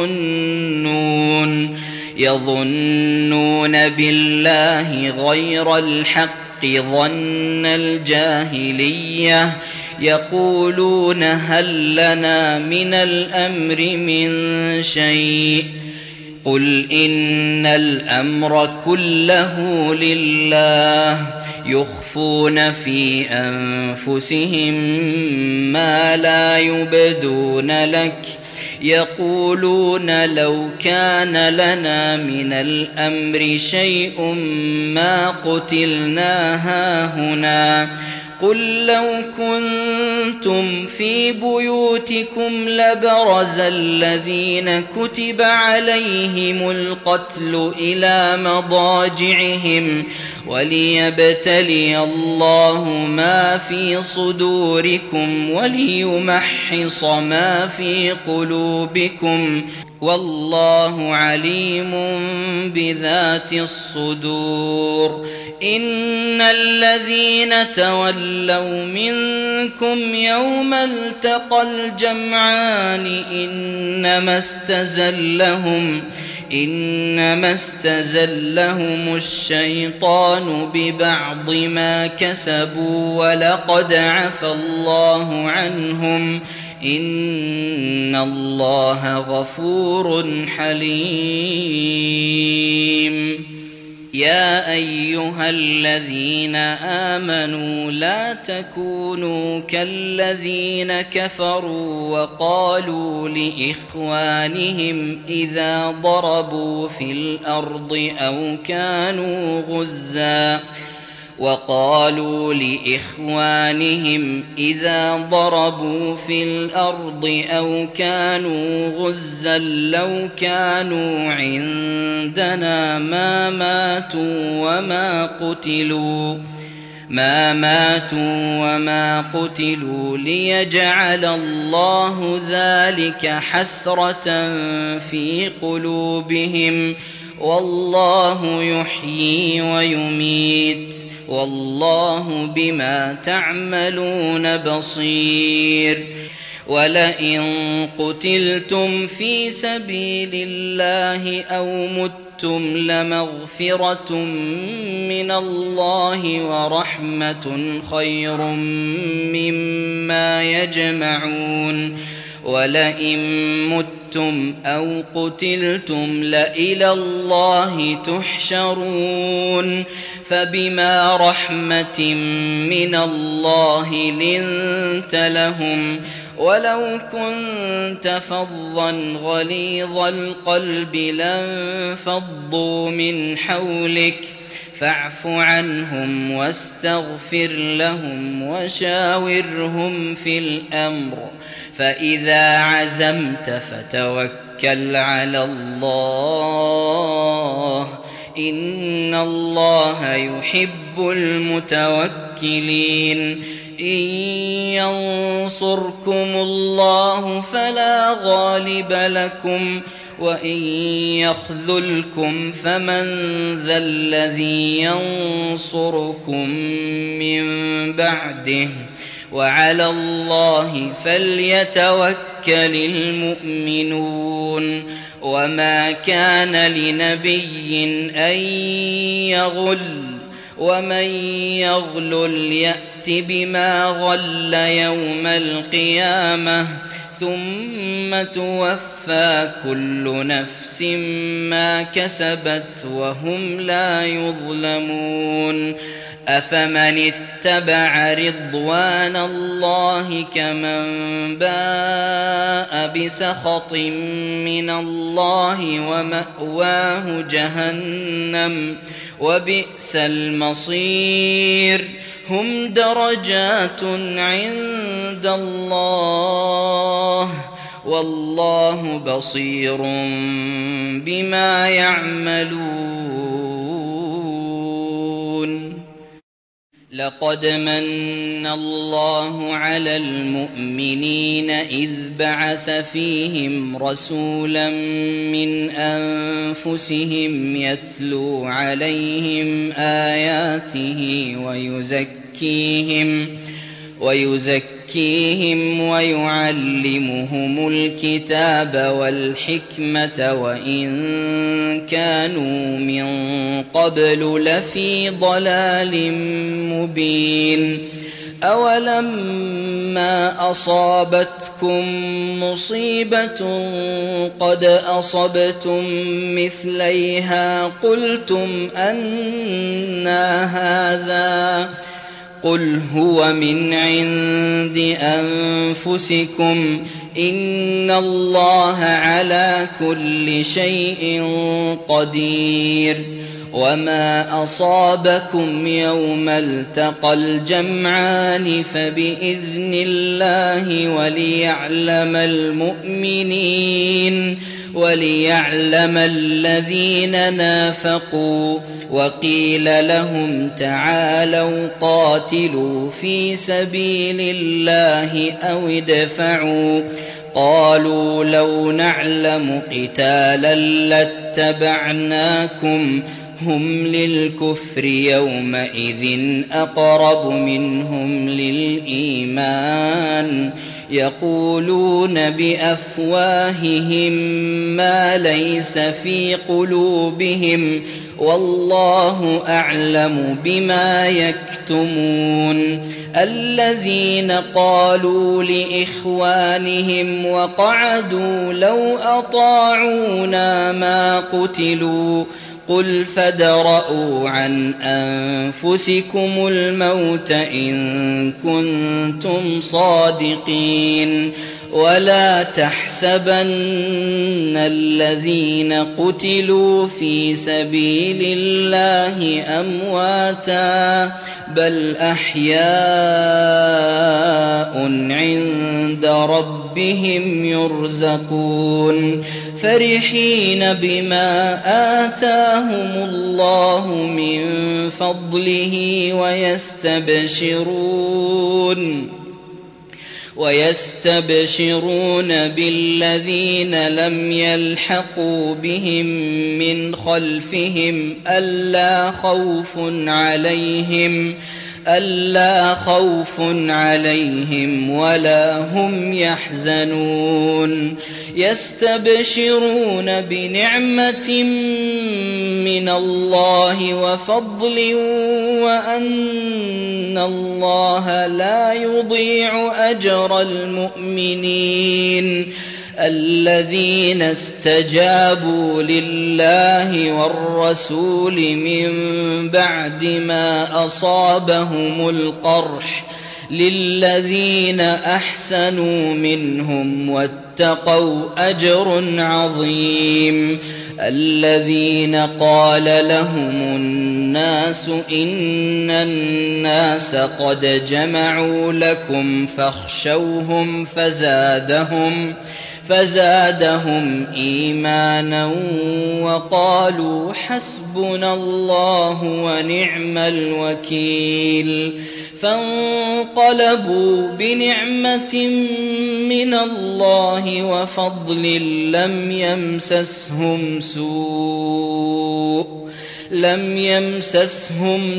يظنون يظنون بالله غير الحق ظن الجاهلية يقولون هل لنا من الأمر من شيء قل إن الأمر كله لله يخفون في أنفسهم ما لا يبدون لك يقولون لو كان لنا من الأمر شيء ما قتلنا هاهنا قل لو كنتم في بيوتكم لبرز الذين كتب عليهم القتل إلى مضاجعهم وليبتلي الله ما في صدوركم وليمحص ما في قلوبكم والله عليم بذات الصدور. إن الذين تولوا منكم يوم التقى الجمعان إنما استزلهم إنما استزلهم الشيطان ببعض ما كسبوا ولقد عفى الله عنهم إن الله غفور حليم. يا أيها الذين آمنوا لا تكونوا كالذين كفروا وقالوا لإخوانهم إذا ضربوا في الأرض أو كانوا غزاً وقالوا لإخوانهم إذا ضربوا في الأرض أو كانوا غزا لو كانوا عندنا ما ماتوا وما قتلوا ما ماتوا وما قتلوا ليجعل الله ذلك حسرة في قلوبهم والله يحيي ويميت والله بما تعملون بصير. ولئن قتلتم في سبيل الله أو متم لمغفرة من الله ورحمة خير مما يجمعون. ولئن متم أو قتلتم لإلى الله تحشرون. فبما رحمة من الله لنت لهم ولو كنت فظا غليظ القلب لانفضوا من حولك فاعف عنهم واستغفر لهم وشاورهم في الأمر فإذا عزمت فتوكل على الله إن الله يحب المتوكلين. إن ينصركم الله فلا غالب لكم وإن يخذلكم فمن ذا الذي ينصركم من بعده وعلى الله فليتوكل المؤمنون. وما كان لنبي أن يغل ومن يغلل يأت بما غل يوم القيامة ثم توفى كل نفس ما كسبت وهم لا يظلمون. أفمن اتبع رضوان الله كمن باء بسخط من الله ومأواه جهنم وبئس المصير. هم درجات عند الله والله بصير بما يعملون. لقد من الله على المؤمنين إذ بعث فيهم رسولا من أنفسهم يتلو عليهم آياته ويزكيهم ويزكيهم ويعلمهم الكتاب والحكمة وإن كانوا من قبل لفي ضلال مبين. أولما أصابتكم مصيبة قد أصبتم مثليها قلتم أنى هذا قل هو من عند أنفسكم إن الله على كل شيء قدير وما أصابكم يوم التقى الجمعان فبإذن الله وليعلم المؤمنين وليعلم الذين نافقوا وقيل لهم تعالوا قاتلوا في سبيل الله أو ادفعوا قالوا لو نعلم قتالا لاتبعناكم هم للكفر يومئذ أقرب منهم للإيمان يقولون بأفواههم ما ليس في قلوبهم والله أعلم بما يكتمون الذين قالوا لإخوانهم وقعدوا لو أطاعونا ما قتلوا قل فادرءوا عن أنفسكم الموت إن كنتم صادقين ولا تحسبن الذين قتلوا في سبيل الله أمواتا بل أحياء عند ربهم يرزقون فرحين بما آتاهم الله من فضله ويستبشرون ويستبشرون بالذين لم يلحقوا بهم من خلفهم ألا خوف عليهم ألا خوف عليهم ولا هم يحزنون يستبشرون بنعمة من الله وفضل وأن الله لا يضيع أجر المؤمنين الذين استجابوا لله والرسول من بعد ما أصابهم القرح للذين أحسنوا منهم واتقوا أجر عظيم الذين قال لهم الناس إن الناس قد جمعوا لكم فاخشوهم فزادهم فزادهم إيمانا وقالوا حسبنا الله ونعم الوكيل فانقلبوا بنعمة من الله وفضل لم يمسسهم سوء لم يمسسهم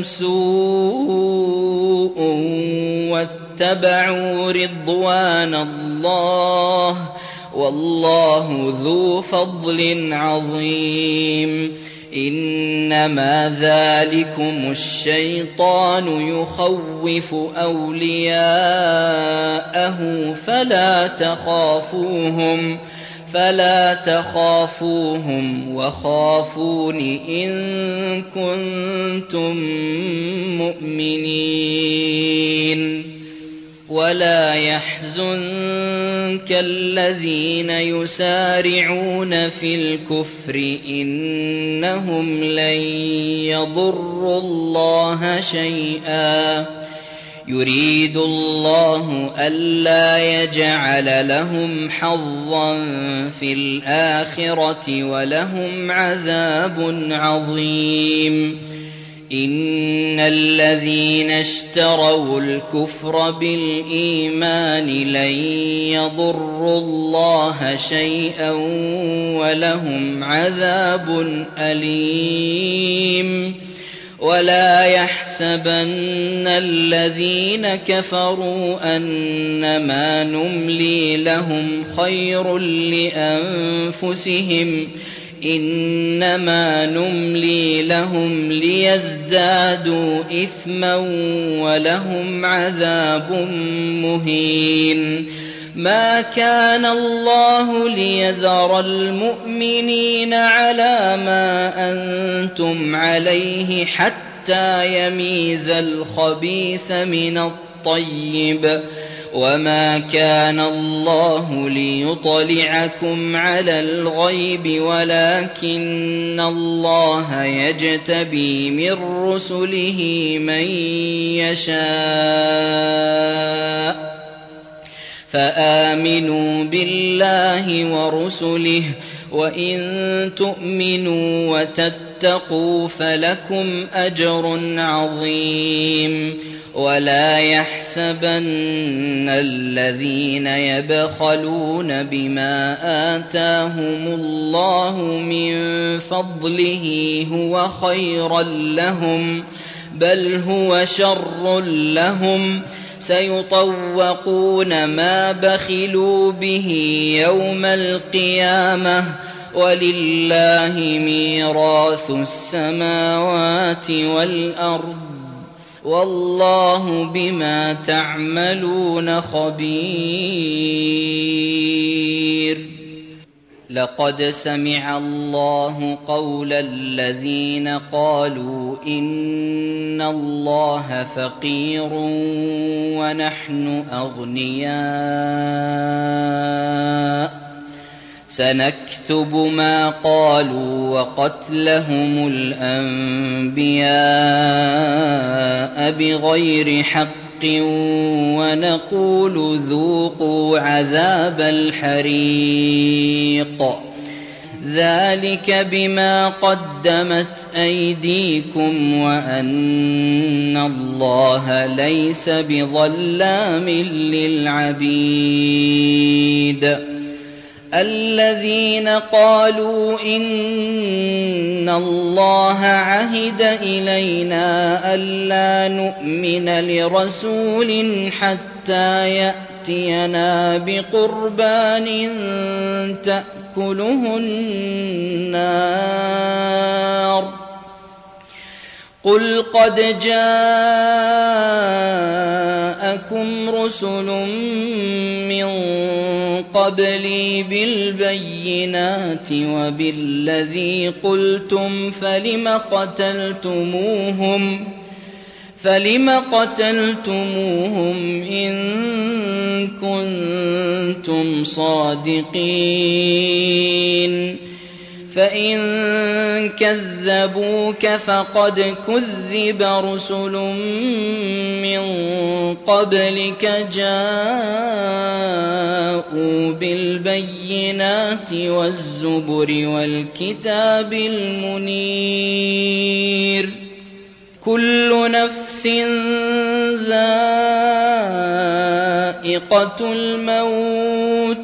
سوء واتبعوا رضوان الله والله ذو فضل عظيم إنما ذلكم الشيطان يخوف أولياءه فلا تخافوهم فلا تخافوهم وخافون إن كنتم مؤمنين ولا يحزنك الذين يسارعون في الكفر إنهم لن يضروا الله شيئا يريد الله ألا يجعل لهم حظا في الآخرة ولهم عذاب عظيم إن الذين اشتروا الكفر بالإيمان لن يضروا الله شيئا ولهم عذاب أليم ولا يحسبن الذين كفروا أنما نملي لهم خير لأنفسهم إنما نملي لهم ليزدادوا إثما ولهم عذاب مهين ما كان الله ليذر المؤمنين على ما أنتم عليه حتى يميز الخبيث من الطيب وما كان الله ليطلعكم على الغيب ولكن الله يجتبي من رسله من يشاء فآمنوا بالله ورسله وإن تؤمنوا وتتقوا فلكم أجر عظيم ولا يحسبن الذين يبخلون بما آتاهم الله من فضله هو خيرا لهم بل هو شر لهم سيطوقون ما بخلوا به يوم القيامة ولله ميراث السماوات والأرض والله بما تعملون خبير. لقد سمع الله قول الذين قالوا إن الله فقير ونحن أغنياء سنكتب ما قالوا وقتلهم الأنبياء بغير حق ونقول ذوقوا عذاب الحريق ذلك بما قدمت أيديكم وأن الله ليس بظلام للعبيد. الذين قالوا إن الله عهد إلينا ألا نؤمن لرسول حتى يأتينا بقربان تأكله النار قل قد جاءكم رسل من قبلي بالبينات وبالذي قلتم فلم قتلتموهم فلم قتلتموهم إن كنتم صادقين فإن كذبوك فقد كذب رسل من قبلك جاءوا بالبينات والزبر والكتاب المنير كل نفس ذائقة الموت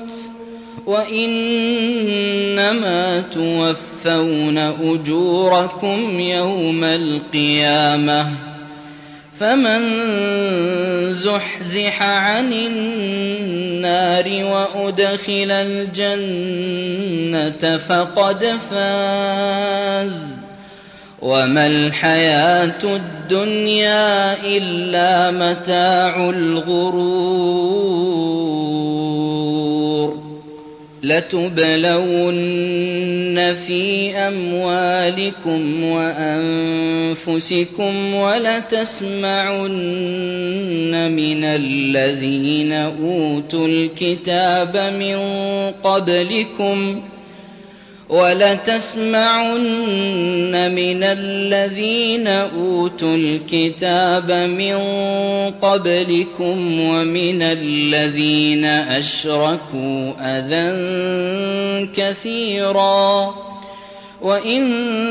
وإنما توفون أجوركم يوم القيامة فمن زحزح عن النار وأدخل الجنة فقد فاز وما الحياة الدنيا إلا متاع الغرور. لتبلون في أموالكم وأنفسكم ولتسمعن من الذين أوتوا الكتاب من قبلكم ولتسمعن من الذين أوتوا الكتاب من قبلكم ومن الذين أشركوا أذى كثيرا وإن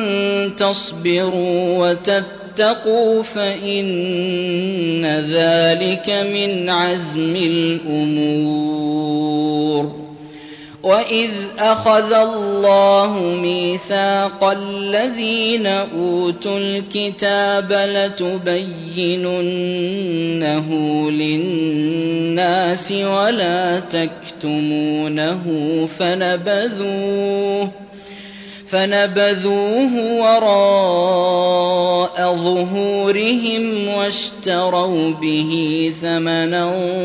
تصبروا وتتقوا فإن ذلك من عزم الأمور. وإذ أخذ الله ميثاق الذين أوتوا الكتاب لتبيننه للناس ولا تكتمونه فنبذوه فنبذوه وراء ظهورهم واشتروا به ثمنا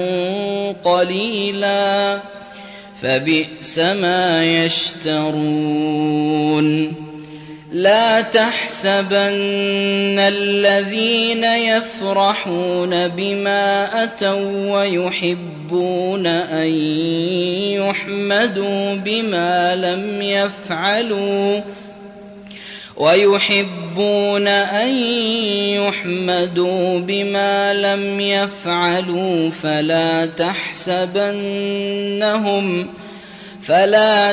قليلا فبئس ما يشترون. لا تحسبن الذين يفرحون بما أتوا ويحبون أن يحمدوا بما لم يفعلوا ويحبون أن يحمدوا بما لم يفعلوا فلا تحسبنهم فلا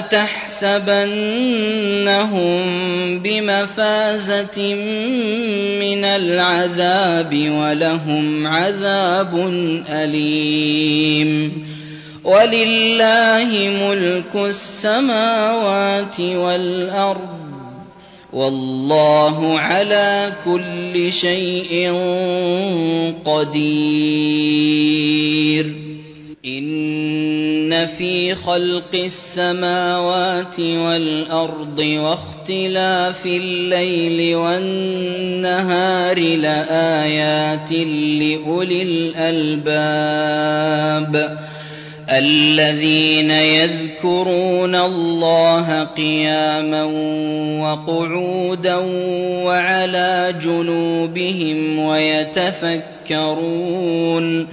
تحسبنهم بمفازة من العذاب ولهم عذاب أليم. ولله ملك السماوات والأرض والله على كل شيء قدير. إن في خلق السماوات والأرض واختلاف الليل والنهار لآيات لأولي الألباب الذين يذكرون الله قياما وقعودا وعلى جنوبهم ويتفكرون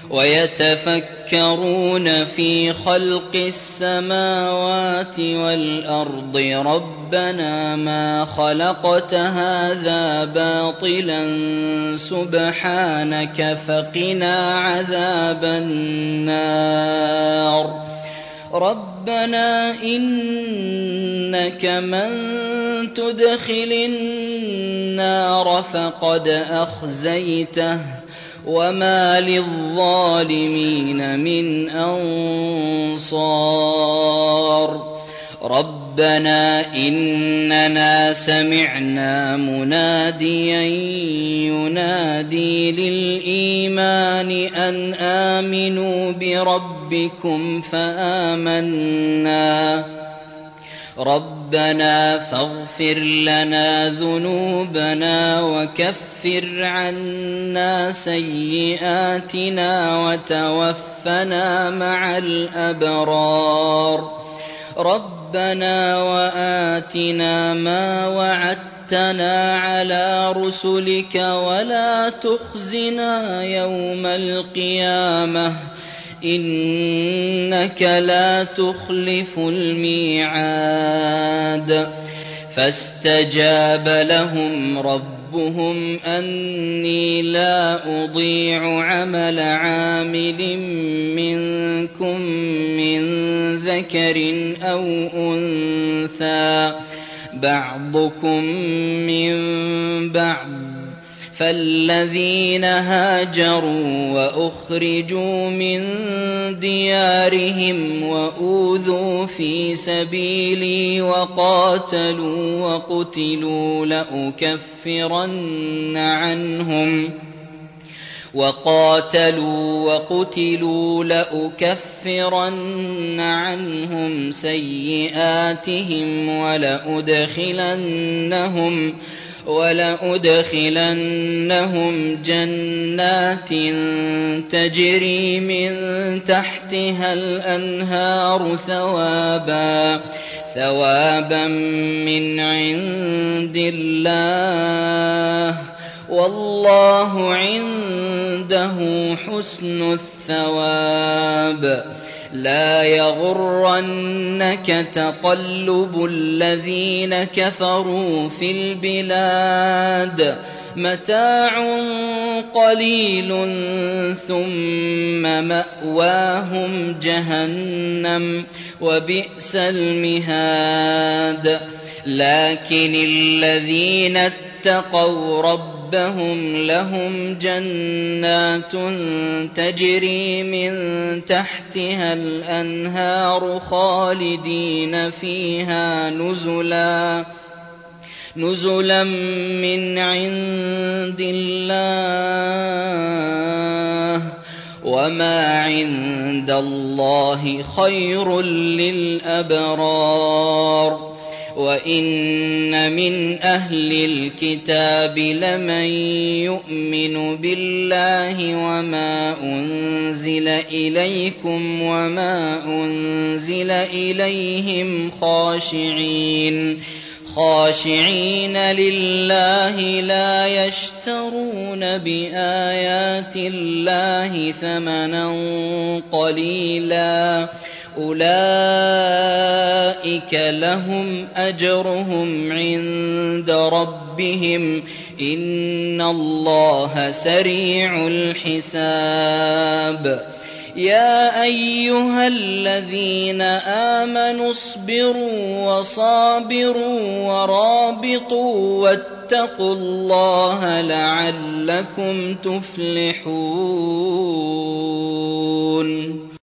ويتفكرون في خلق السماوات والأرض ربنا ما خلقت هذا باطلا سبحانك فقنا عذاب النار. ربنا إنك من تدخل النار فقد أخزيته وما للظالمين من أنصار. ربنا إننا سمعنا مناديا ينادي للإيمان أن آمنوا بربكم فآمنا. ربنا فاغفر لنا ذنوبنا وكفر عنا سيئاتنا وتوفنا مع الأبرار. ربنا وآتنا ما وعدتنا على رسلك ولا تخزنا يوم القيامة إنك لا تخلف الميعاد. فاستجاب لهم ربهم أني لا أضيع عمل عامل منكم من ذكر أو أنثى بعضكم من بعض فالذين هاجروا وأخرجوا من ديارهم وأوذوا في سبيلي وقاتلوا وقتلوا لأكفرن عنهم وقاتلوا وقتلوا لأكفرن عنهم سيئاتهم ولأدخلنهم ولأدخلنهم جنات تجري من تحتها الأنهار ثوابا ثوابا من عند الله والله عنده حسن الثواب. لا يغرنك تقلب الذين كفروا في البلاد متاع قليل ثم مأواهم جهنم وبئس المهاد. لكن الذين اتقوا ربهم لهم جنات تجري من تحتها الأنهار خالدين فيها نزلا نزلا من عند الله وما عند الله خير للأبرار. وإن من أهل الكتاب لمن يؤمن بالله وما أنزل إليكم وما أنزل إليهم خاشعين خاشعين لله لا يشترون بآيات الله ثمنا قليلا أولئك لهم أجرهم عند ربهم إن الله سريع الحساب يا أيها الذين آمنوا اصبروا وصابروا ورابطوا واتقوا الله لعلكم تفلحون.